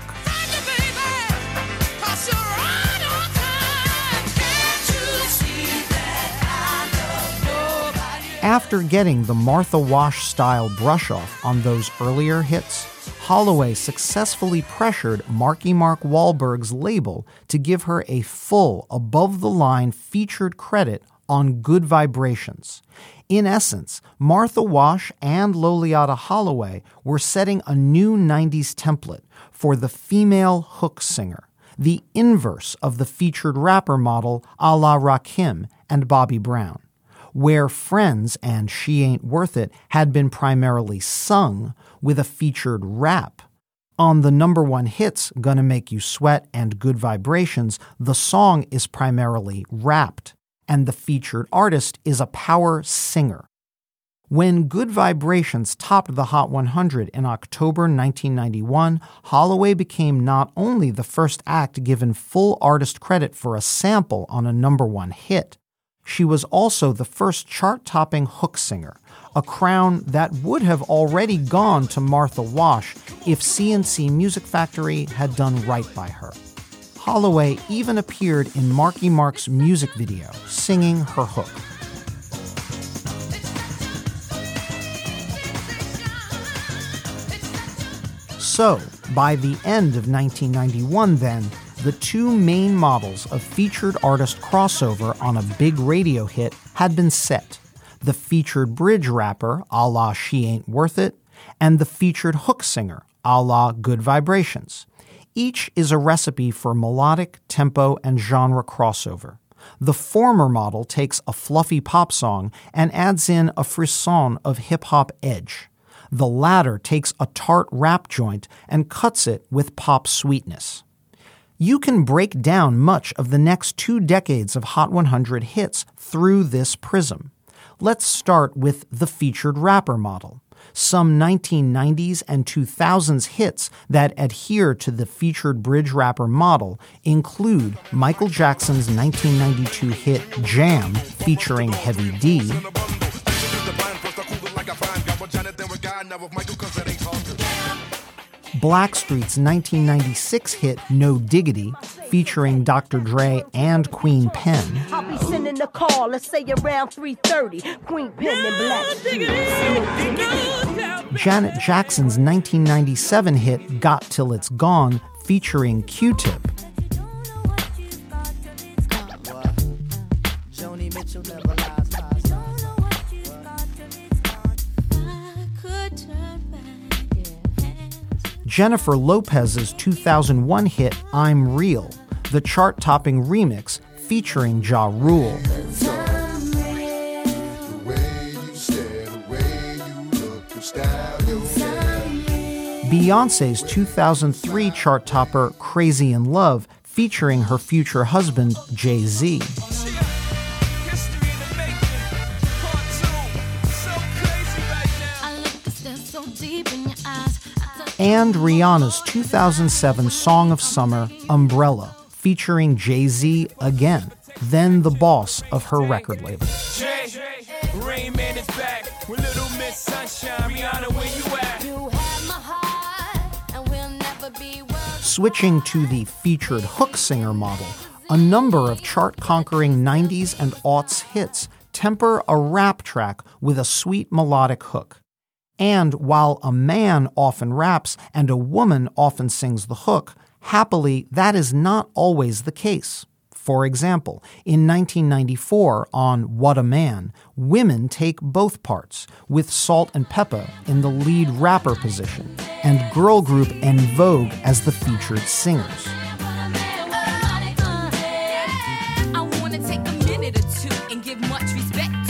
Speaker 2: After getting the Martha Wash-style brush-off on those earlier hits, Holloway successfully pressured Marky Mark Wahlberg's label to give her a full, above-the-line featured credit on Good Vibrations. In essence, Martha Wash and Loliata Holloway were setting a new nineties template for the female hook singer, the inverse of the featured rapper model a la Rakim and Bobby Brown. Where Friends and She Ain't Worth It had been primarily sung with a featured rap. On the number one hits, Gonna Make You Sweat and Good Vibrations, the song is primarily rapped, and the featured artist is a power singer. When Good Vibrations topped the Hot one hundred in October nineteen ninety-one, Holloway became not only the first act given full artist credit for a sample on a number one hit, she was also the first chart-topping hook singer, a crown that would have already gone to Martha Wash if C and C Music Factory had done right by her. Holloway even appeared in Marky Mark's music video, singing her hook. So, by the end of nineteen ninety-one then, the two main models of featured artist crossover on a big radio hit had been set. The featured bridge rapper, a la She Ain't Worth It, and the featured hook singer, a la Good Vibrations. Each is a recipe for melodic, tempo, and genre crossover. The former model takes a fluffy pop song and adds in a frisson of hip-hop edge. The latter takes a tart rap joint and cuts it with pop sweetness. You can break down much of the next two decades of Hot one hundred hits through this prism. Let's start with the featured rapper model. Some nineteen nineties and two thousands hits that adhere to the featured bridge rapper model include Michael Jackson's nineteen ninety-two hit Jam featuring Heavy D, Blackstreet's nineteen ninety-six hit No Diggity, featuring Doctor Dre and Queen Pen.
Speaker 16: I'll be sending a call, let's say around three thirty. Queen Pen and Blackstreet.
Speaker 2: Janet Jackson's nineteen ninety-seven hit Got Till It's Gone, featuring Q-Tip. Jennifer Lopez's two thousand one hit I'm Real, the chart-topping remix featuring Ja Rule. Beyoncé's two thousand three chart topper Crazy in Love featuring her future husband Jay-Z. And Rihanna's two thousand seven Song of Summer, Umbrella, featuring Jay-Z again, then the boss of her record label.
Speaker 17: Jay, Rain Man is back with Little Miss Sunshine. Rihanna, where you at? You have my heart, and we'll never be world.
Speaker 2: Switching to the featured hook singer model, a number of chart-conquering nineties and aughts hits temper a rap track with a sweet melodic hook. And while a man often raps and a woman often sings the hook, happily, that is not always the case. For example, in nineteen ninety-four on What a Man, women take both parts, with Salt and Peppa in the lead rapper position, and girl group En Vogue as the featured singers.
Speaker 10: I want to take a minute or two and give much respect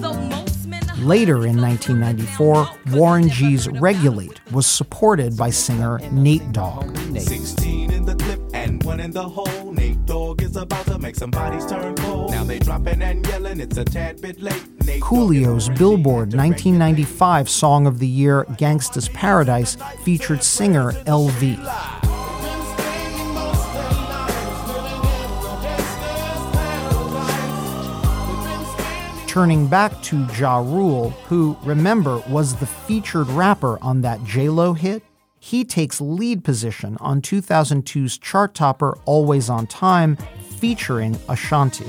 Speaker 2: Later in nineteen ninety-four, Warren G's Regulate was supported by singer Nate Dogg.
Speaker 18: sixteen in the clip and one in the hole. Nate Dogg is about to make some bodies turn cold. Now they dropping and yelling, it's a tad bit late. Nate
Speaker 2: Coolio's Billboard nineteen ninety-five Song of the Year, Gangsta's Paradise, featured singer L V. Turning back to Ja Rule, who, remember, was the featured rapper on that J-Lo hit, he takes lead position on two thousand two's chart topper Always on Time, featuring Ashanti.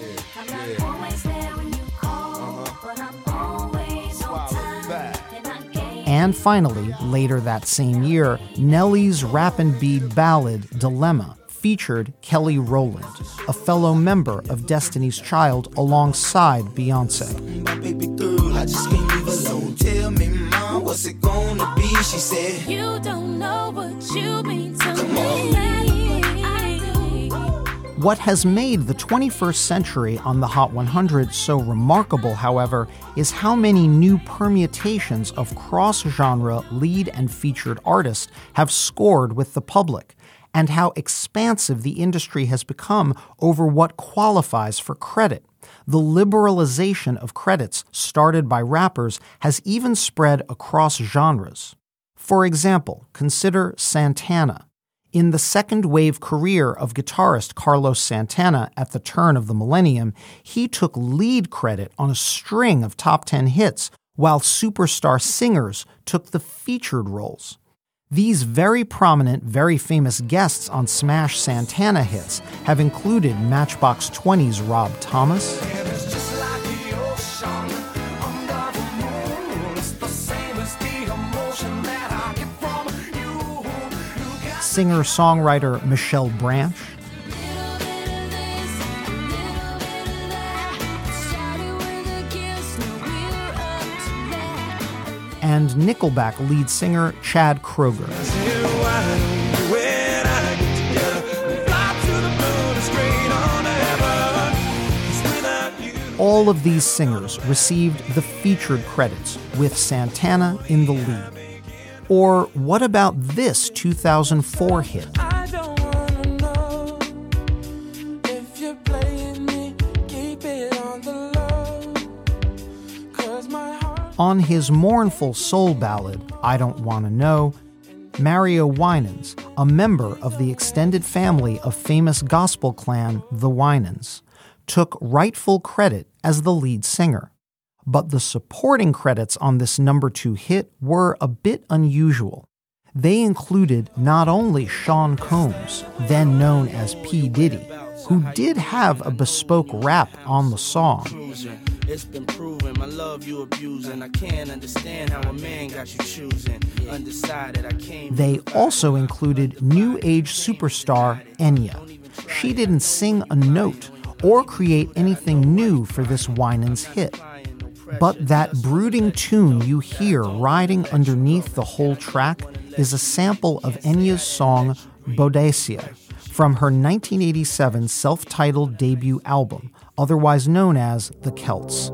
Speaker 2: And finally, later that same year, Nelly's rap and beat ballad Dilemma featured Kelly Rowland, a fellow member of Destiny's Child alongside Beyonce.
Speaker 3: My baby girl, I just can't leave alone. Tell me, mom, what's it gonna be? She said,
Speaker 4: You don't know what you mean to
Speaker 3: Come
Speaker 4: me.
Speaker 2: What has made the twenty-first century on the Hot one hundred so remarkable, however, is how many new permutations of cross-genre lead and featured artists have scored with the public, and how expansive the industry has become over what qualifies for credit. The liberalization of credits started by rappers has even spread across genres. For example, consider Santana. In the second-wave career of guitarist Carlos Santana at the turn of the millennium, he took lead credit on a string of top ten hits, while superstar singers took the featured roles. These very prominent, very famous guests on Smash Santana hits have included Matchbox twenty's Rob Thomas, singer-songwriter Michelle Branch, and Nickelback lead singer Chad Kroeger. All of these singers received the featured credits, with Santana in the lead. Or what about this two thousand four hit? On his mournful soul ballad, I Don't Wanna Know, Mario Winans, a member of the extended family of famous gospel clan The Winans, took rightful credit as the lead singer. But the supporting credits on this number two hit were a bit unusual. They included not only Sean Combs, then known as P. Diddy, who did have a bespoke rap on the song.
Speaker 19: It's been proven my love you abusing. I can't understand how a man got you choosing. Undecided, I came.
Speaker 2: They also included new age superstar Enya. She didn't sing a note or create anything new for this Winans hit. But that brooding tune you hear riding underneath the whole track is a sample of Enya's song Boadicea from her nineteen eighty-seven self-titled debut album, otherwise known as The Celts.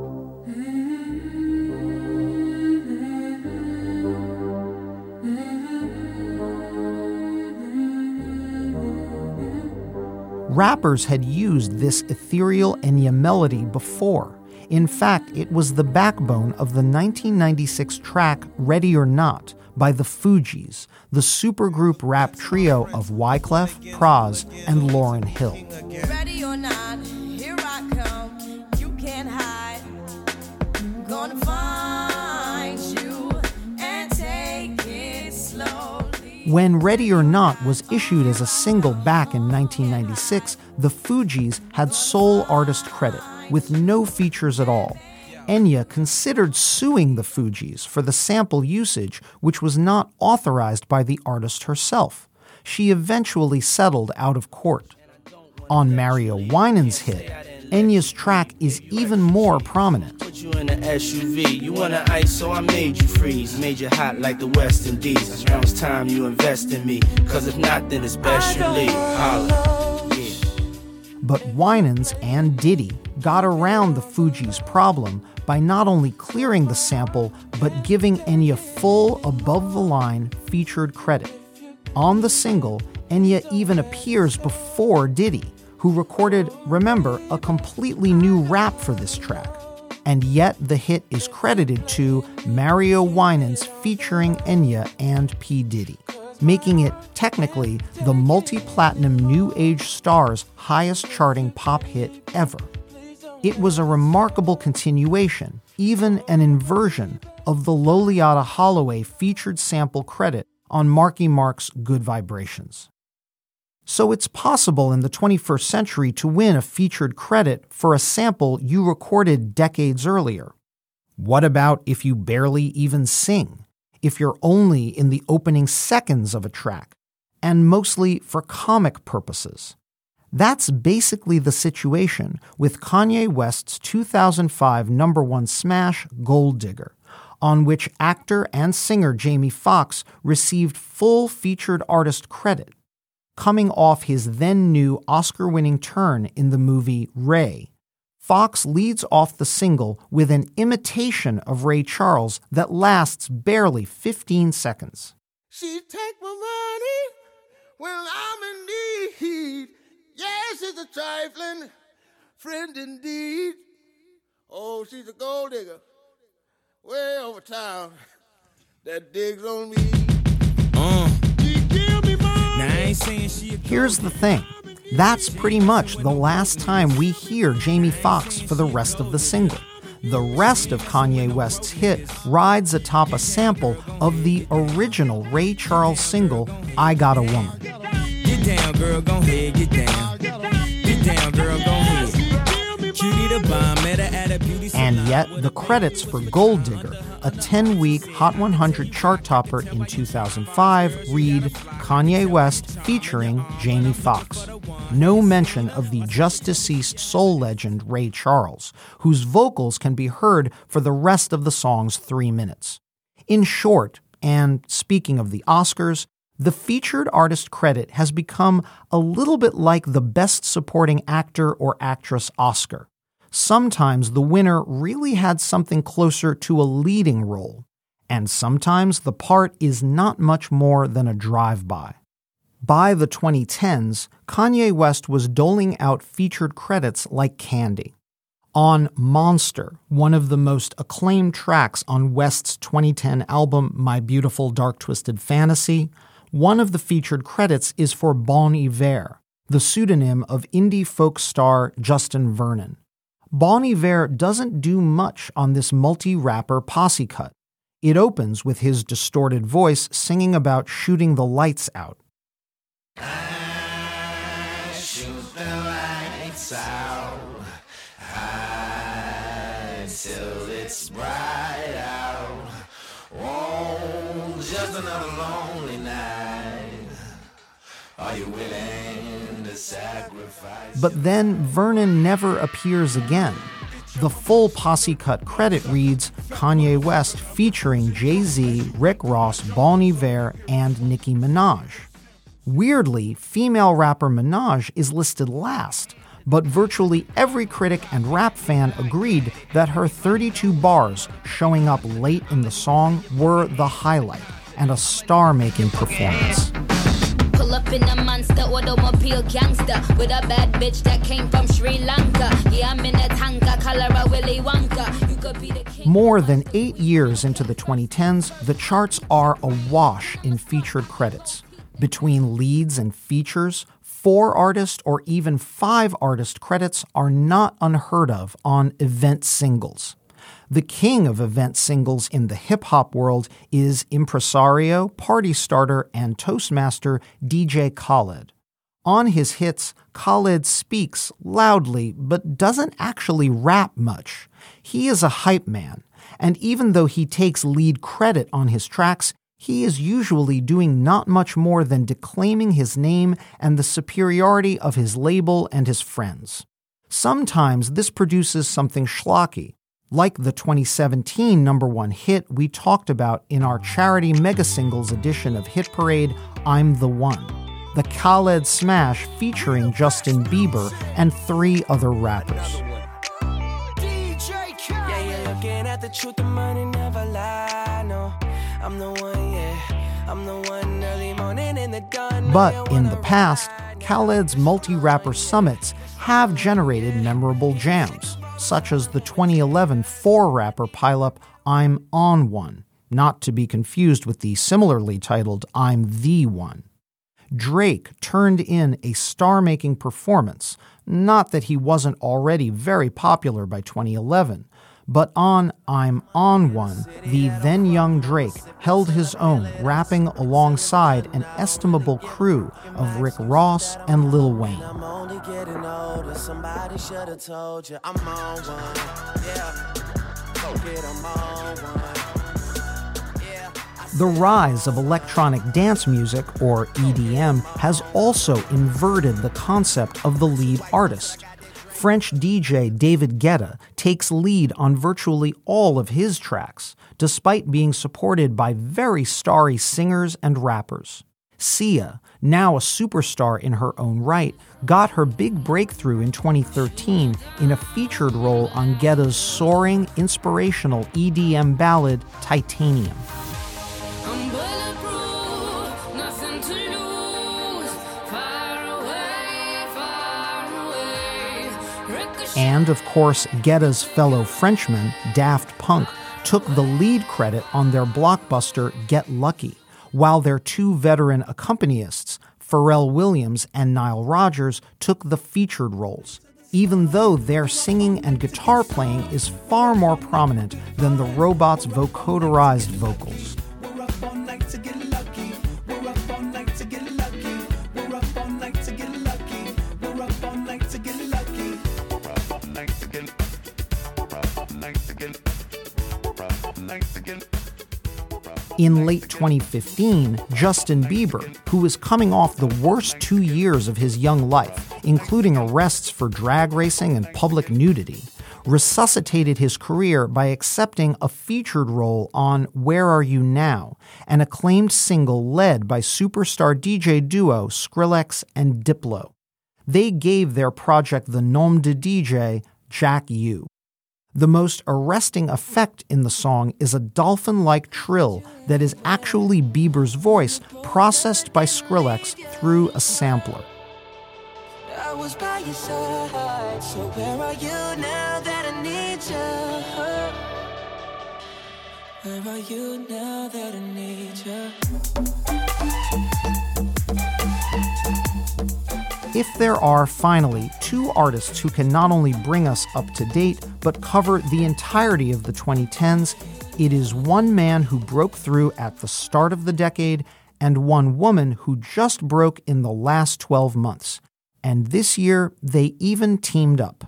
Speaker 2: Rappers had used this ethereal Enya melody before. In fact, it was the backbone of the nineteen ninety-six track Ready or Not by the Fugees, the supergroup rap trio of Wyclef, Pras, and Lauryn Hill.
Speaker 20: Ready or not, here I come. You can't hide. Gonna find you and take it slowly.
Speaker 2: When Ready or Not was issued as a single back in nineteen ninety-six, the Fugees had sole artist credit, with no features at all. Enya considered suing the Fugees for the sample usage, which was not authorized by the artist herself. She eventually settled out of court. On Mario Winans' hit, Enya's track is even more prominent.
Speaker 19: Put you in an S U V. You want an ice, so I made you freeze. Made you hot like the West Indies. Now it's time you invest in me. Cause if not, then it's best you leave. Holla.
Speaker 2: But Winans and Diddy got around the Fugees' problem by not only clearing the sample, but giving Enya full above-the-line featured credit. On the single, Enya even appears before Diddy, who recorded, remember, a completely new rap for this track. And yet the hit is credited to Mario Winans featuring Enya and P. Diddy, making it technically the multi-platinum New Age Star's highest charting pop hit ever. It was a remarkable continuation, even an inversion, of the Loliata Holloway featured sample credit on Marky Mark's Good Vibrations. So it's possible in the twenty-first century to win a featured credit for a sample you recorded decades earlier. What about if you barely even sing? If you're only in the opening seconds of a track, and mostly for comic purposes? That's basically the situation with Kanye West's two thousand five number one smash, Gold Digger, on which actor and singer Jamie Foxx received full featured artist credit, coming off his then-new Oscar-winning turn in the movie Ray. Foxx leads off the single with an imitation of Ray Charles that lasts barely fifteen seconds.
Speaker 6: She take my money when I'm in need. Yes, she's a trifling friend indeed. Oh, she's a gold digger way over town that digs on me.
Speaker 12: Uh.
Speaker 6: She give me money.
Speaker 12: Now, I ain't saying she a
Speaker 2: Here's the thing. That's pretty much the last time we hear Jamie Foxx for the rest of the single. The rest of Kanye West's hit rides atop a sample of the original Ray Charles single, I Got a Woman.
Speaker 12: Get down, girl, go ahead, get down. Get down, girl, go ahead. Cutie the bomb, met her at a beauty salon.
Speaker 2: And yet, the credits for Gold Digger, a ten-week Hot one hundred chart topper in two thousand five, read Kanye West featuring Jamie Foxx. No mention of the just-deceased soul legend Ray Charles, whose vocals can be heard for the rest of the song's three minutes. In short, and speaking of the Oscars, the featured artist credit has become a little bit like the Best Supporting Actor or Actress Oscar. Sometimes the winner really had something closer to a leading role, and sometimes the part is not much more than a drive-by. By the twenty tens, Kanye West was doling out featured credits like candy. On Monster, one of the most acclaimed tracks on West's twenty ten album My Beautiful Dark Twisted Fantasy, one of the featured credits is for Bon Iver, the pseudonym of indie folk star Justin Vernon. Bon Iver doesn't do much on this multi-rapper posse cut. It opens with his distorted voice singing about shooting the lights out.
Speaker 6: I shoot the lights out high till it's bright out. Oh, just another lonely night. Are you willing to sacrifice?
Speaker 2: But then Vernon never appears again. The full posse cut credit reads Kanye West featuring Jay-Z, Rick Ross, Bon Iver, and Nicki Minaj. Weirdly, female rapper Minaj is listed last, but virtually every critic and rap fan agreed that her thirty-two bars showing up late in the song were the highlight and a star-making performance.
Speaker 4: Pull up in a monster automobile gangster with a bad bitch that came from Sri Lanka. Yeah, I'm in a tanka, color a Willy Wonka. You could be the king.
Speaker 2: More than eight years into the twenty tens, the charts are awash in featured credits. Between leads and features, four artist or even five artist credits are not unheard of on event singles. The king of event singles in the hip-hop world is impresario, party starter, and Toastmaster D J Khaled. On his hits, Khaled speaks loudly but doesn't actually rap much. He is a hype man, and even though he takes lead credit on his tracks, he is usually doing not much more than declaiming his name and the superiority of his label and his friends. Sometimes this produces something schlocky, like the twenty seventeen number one hit we talked about in our charity mega singles edition of Hit Parade, I'm the One, the Khaled smash featuring Justin Bieber and three other rappers.
Speaker 17: truth, the money never lie. No, I'm the one, yeah. I'm the one early morning in the dawn.
Speaker 2: But in the past, Khaled's multi-rapper summits have generated memorable jams, such as the twenty eleven four-rapper pileup I'm On One, not to be confused with the similarly titled I'm The One. Drake turned in a star-making performance, not that he wasn't already very popular by twenty eleven, but on I'm On One, the then young Drake held his own, rapping alongside an estimable crew of Rick Ross and Lil Wayne.
Speaker 17: I'm only getting older. Somebody should have told you I'm on one. Yeah, go get 'em on one.
Speaker 2: The rise of electronic dance music, or E D M, has also inverted the concept of the lead artist. French D J David Guetta takes lead on virtually all of his tracks, despite being supported by very starry singers and rappers. Sia, now a superstar in her own right, got her big breakthrough in twenty thirteen in a featured role on Guetta's soaring, inspirational E D M ballad Titanium.
Speaker 10: I'm bulletproof, nothing to lose. Far away, far away. Ricochet.
Speaker 2: And, of course, Guetta's fellow Frenchman, Daft Punk, took the lead credit on their blockbuster Get Lucky, while their two veteran accompanists, Pharrell Williams and Nile Rodgers, took the featured roles, even though their singing and guitar playing is far more prominent than the robot's vocoderized vocals. In late twenty fifteen, Justin Bieber, who was coming off the worst two years of his young life, including arrests for drag racing and public nudity, resuscitated his career by accepting a featured role on Where Are You Now, an acclaimed single led by superstar D J duo Skrillex and Diplo. They gave their project the nom de D J, Jack U. The most arresting effect in the song is a dolphin-like trill that is actually Bieber's voice processed by Skrillex through a sampler.
Speaker 17: I was by your side, so where are you now that I need you? Where are you now that I need you?
Speaker 2: If there are, finally, two artists who can not only bring us up to date, but cover the entirety of the twenty tens, it is one man who broke through at the start of the decade and one woman who just broke in the last twelve months. And this year, they even teamed up.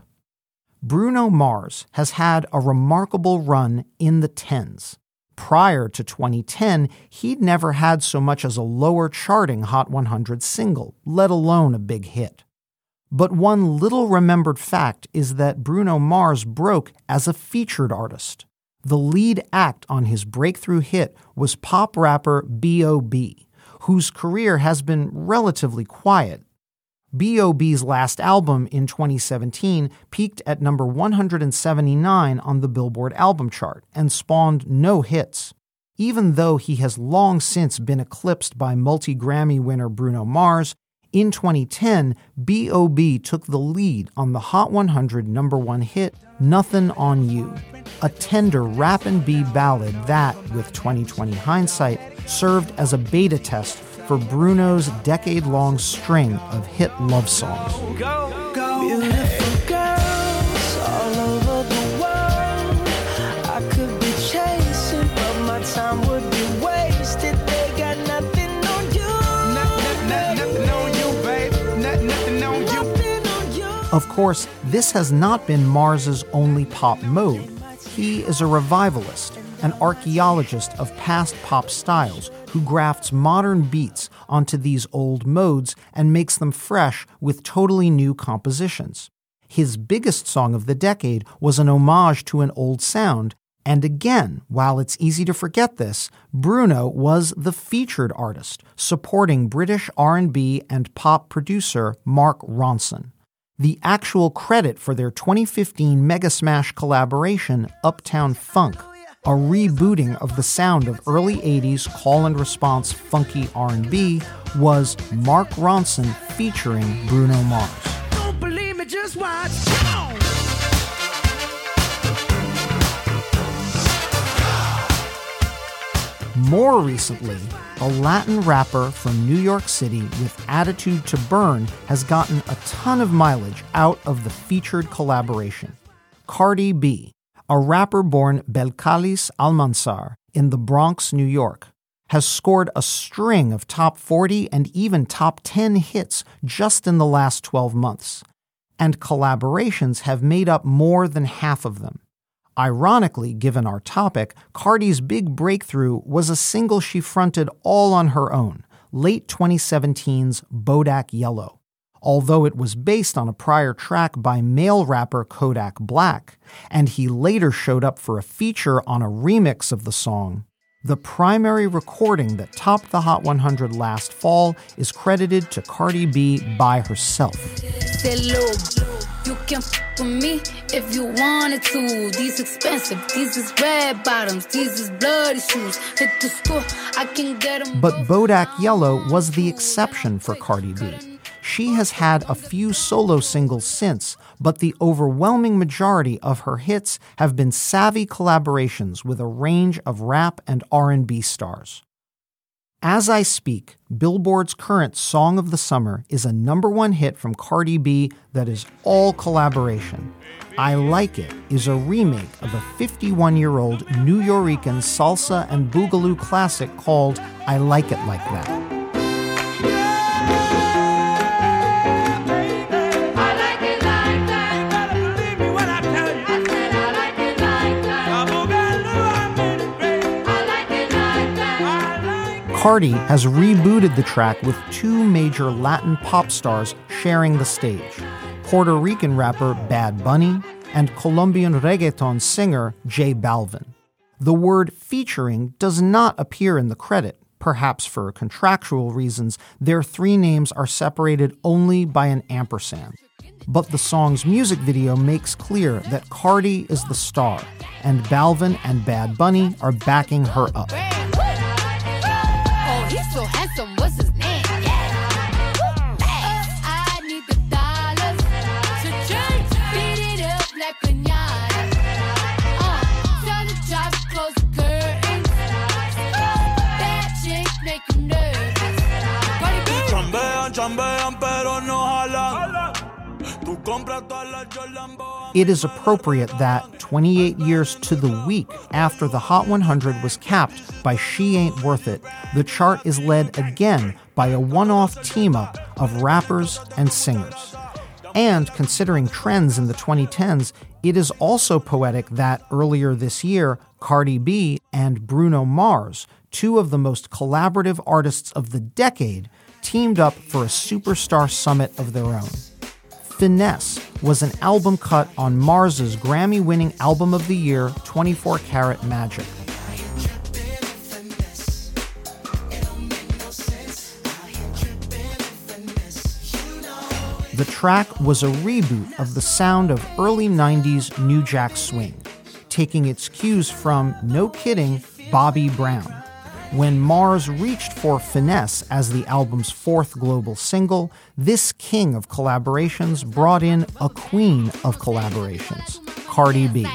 Speaker 2: Bruno Mars has had a remarkable run in the tens. Prior to twenty ten, he'd never had so much as a lower charting Hot one hundred single, let alone a big hit. But one little remembered fact is that Bruno Mars broke as a featured artist. The lead act on his breakthrough hit was pop rapper B O B, whose career has been relatively quiet. B O B's last album in twenty seventeen peaked at number one hundred seventy-nine on the Billboard album chart and spawned no hits. Even though he has long since been eclipsed by multi-Grammy winner Bruno Mars, in twenty ten, B O B took the lead on the Hot one hundred number one hit, Nothing on You, a tender rap and B ballad that, with twenty twenty hindsight, served as a beta test for Bruno's decade-long string of hit love songs.
Speaker 17: Go, go. Beautiful girls all over the world. I could be chasing, but my time would be wasted. They got nothing on you. Nothing, nothing on you, babe. Nothing, nothing on you. Nothing on you.
Speaker 2: Of course, this has not been Mars's only pop mode. He is a revivalist, an archaeologist of past pop styles who grafts modern beats onto these old modes and makes them fresh with totally new compositions. His biggest song of the decade was an homage to an old sound, and again, while it's easy to forget this, Bruno was the featured artist, supporting British R and B and pop producer Mark Ronson. The actual credit for their twenty fifteen Mega Smash collaboration, Uptown Funk, A rebooting of the sound of early eighties call and response funky R and B was Mark Ronson featuring Bruno Mars.
Speaker 10: Don't believe me, just watch.
Speaker 2: More recently, a Latin rapper from New York City with attitude to burn has gotten a ton of mileage out of the featured collaboration. Cardi B, a rapper born Belcalis Almanzar in the Bronx, New York, has scored a string of top forty and even top ten hits just in the last twelve months. And collaborations have made up more than half of them. Ironically, given our topic, Cardi's big breakthrough was a single she fronted all on her own, late twenty seventeen's Bodak Yellow. Although it was based on a prior track by male rapper Kodak Black, and he later showed up for a feature on a remix of the song, the primary recording that topped the Hot one hundred last fall is credited to Cardi B by herself.
Speaker 4: You can f with me if you wanted to. These expensive, these is red bottoms, these is bloody shoes. Hit the school, I can get them.
Speaker 2: But Bodak Yellow was the exception for Cardi B. She has had a few solo singles since, but the overwhelming majority of her hits have been savvy collaborations with a range of rap and R and B stars. As I speak, Billboard's current Song of the Summer is a number one hit from Cardi B that is all collaboration. I Like It is a remake of a fifty-one-year-old New Yorican salsa and boogaloo classic called I Like It Like That. Cardi has rebooted the track with two major Latin pop stars sharing the stage, Puerto Rican rapper Bad Bunny and Colombian reggaeton singer J Balvin. The word featuring does not appear in the credit. Perhaps for contractual reasons, their three names are separated only by an ampersand. But the song's music video makes clear that Cardi is the star, and Balvin and Bad Bunny are backing her up.
Speaker 4: He's so handsome, what's his name? Yeah. I need the dollars to change, beat it up like pinata. Uh, tell the job to close the curtains. That chick make him nervous.
Speaker 8: Chambean, chambean, pero no jalan. Tú compras todas las Jolambo.
Speaker 2: It is appropriate that twenty-eight years to the week after the Hot one hundred was capped by She Ain't Worth It, the chart is led again by a one-off team-up of rappers and singers. And considering trends in the twenty tens, it is also poetic that earlier this year, Cardi B and Bruno Mars, two of the most collaborative artists of the decade, teamed up for a superstar summit of their own. Finesse was an album cut on Mars's Grammy-winning Album of the Year, twenty-four karat Magic. The track was a reboot of the sound of early nineties New Jack Swing, taking its cues from, no kidding, Bobby Brown. When Mars reached for Finesse as the album's fourth global single, this king of collaborations brought in a queen of collaborations, Cardi B.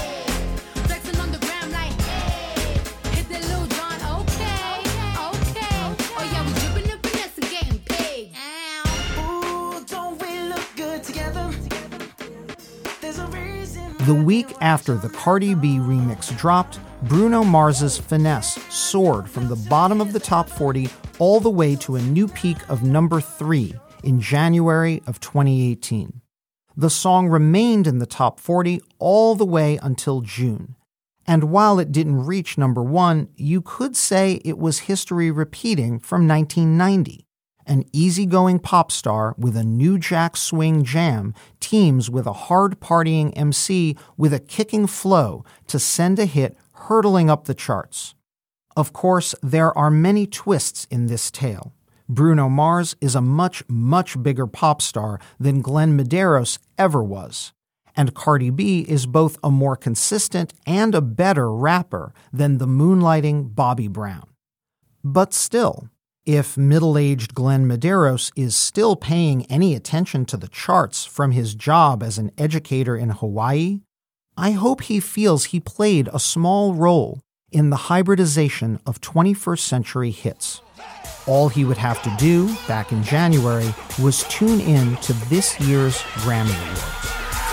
Speaker 2: The week after the Cardi B remix dropped, Bruno Mars's Finesse soared from the bottom of the top forty all the way to a new peak of number three in January of twenty eighteen. The song remained in the top forty all the way until June. And while it didn't reach number one, you could say it was history repeating from nineteen ninety. An easygoing pop star with a New Jack Swing jam teams with a hard-partying M C with a kicking flow to send a hit hurtling up the charts. Of course, there are many twists in this tale. Bruno Mars is a much, much bigger pop star than Glenn Medeiros ever was. and Cardi B is both a more consistent and a better rapper than the moonlighting Bobby Brown. But still, if middle-aged Glenn Medeiros is still paying any attention to the charts from his job as an educator in Hawaii, I hope he feels he played a small role in the hybridization of twenty-first century hits. All he would have to do, back in January, was tune in to this year's Grammy Awards.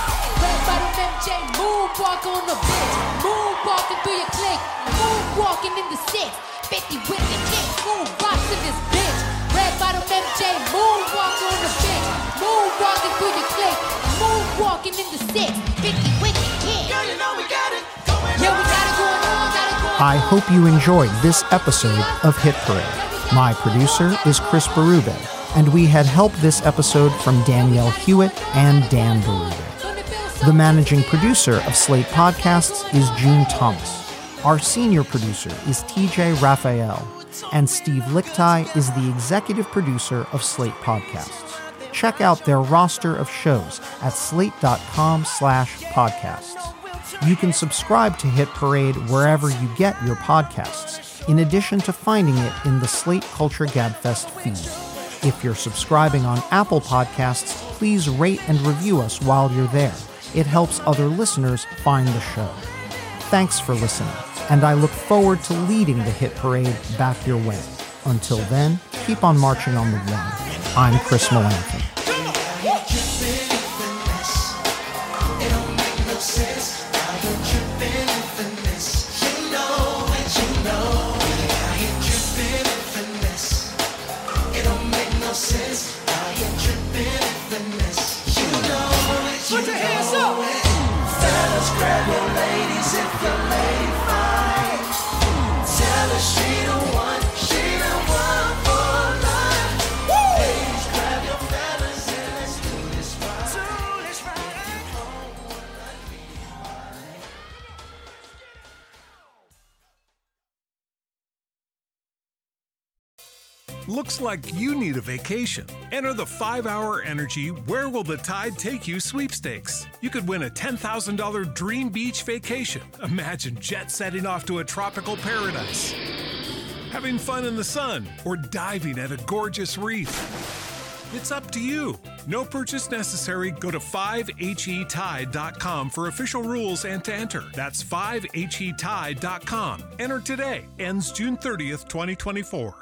Speaker 4: Moonwalk on the bitch, moonwalking through your clique, moonwalking in the six, fifty with the kick, moonwalks in this bitch. Red bottom M J, moonwalk on the bitch, moonwalking through your clique, moonwalking in the six, fifty with the kick. Girl, you know we got it going on. Yeah, we got it going on, got it going on.
Speaker 2: I hope you enjoyed this episode of Hit Parade. My producer is Chris Berube, and we had help this episode from Danielle Hewitt and Dan Berube. The managing producer of Slate Podcasts is June Thomas. Our senior producer is T J Raphael, and Steve Lichtai is the executive producer of Slate Podcasts. Check out their roster of shows at slate.com slash podcasts. You can subscribe to Hit Parade wherever you get your podcasts, in addition to finding it in the Slate Culture Gabfest feed. If you're subscribing on Apple Podcasts, please rate and review us while you're there. It helps other listeners find the show. Thanks for listening, and I look forward to leading the Hit Parade back your way. Until then, keep on marching on the one. I'm Chris Melanson.
Speaker 10: Put your hands up! Fellas, grab your ladies if your lady fine. Tell her she the one, she the one for life. Ladies, grab your fellas and let's do this right. Do this right.
Speaker 21: Looks like you need a vacation. Enter the five hour Energy Where Will the Tide Take You sweepstakes. You could win a ten thousand dollars dream beach vacation. Imagine jet setting off to a tropical paradise, having fun in the sun, or diving at a gorgeous reef. It's up to you. No purchase necessary. Go to five H E tide dot com for official rules and to enter. That's five H E tide dot com. Enter today. Ends June thirtieth, twenty twenty-four.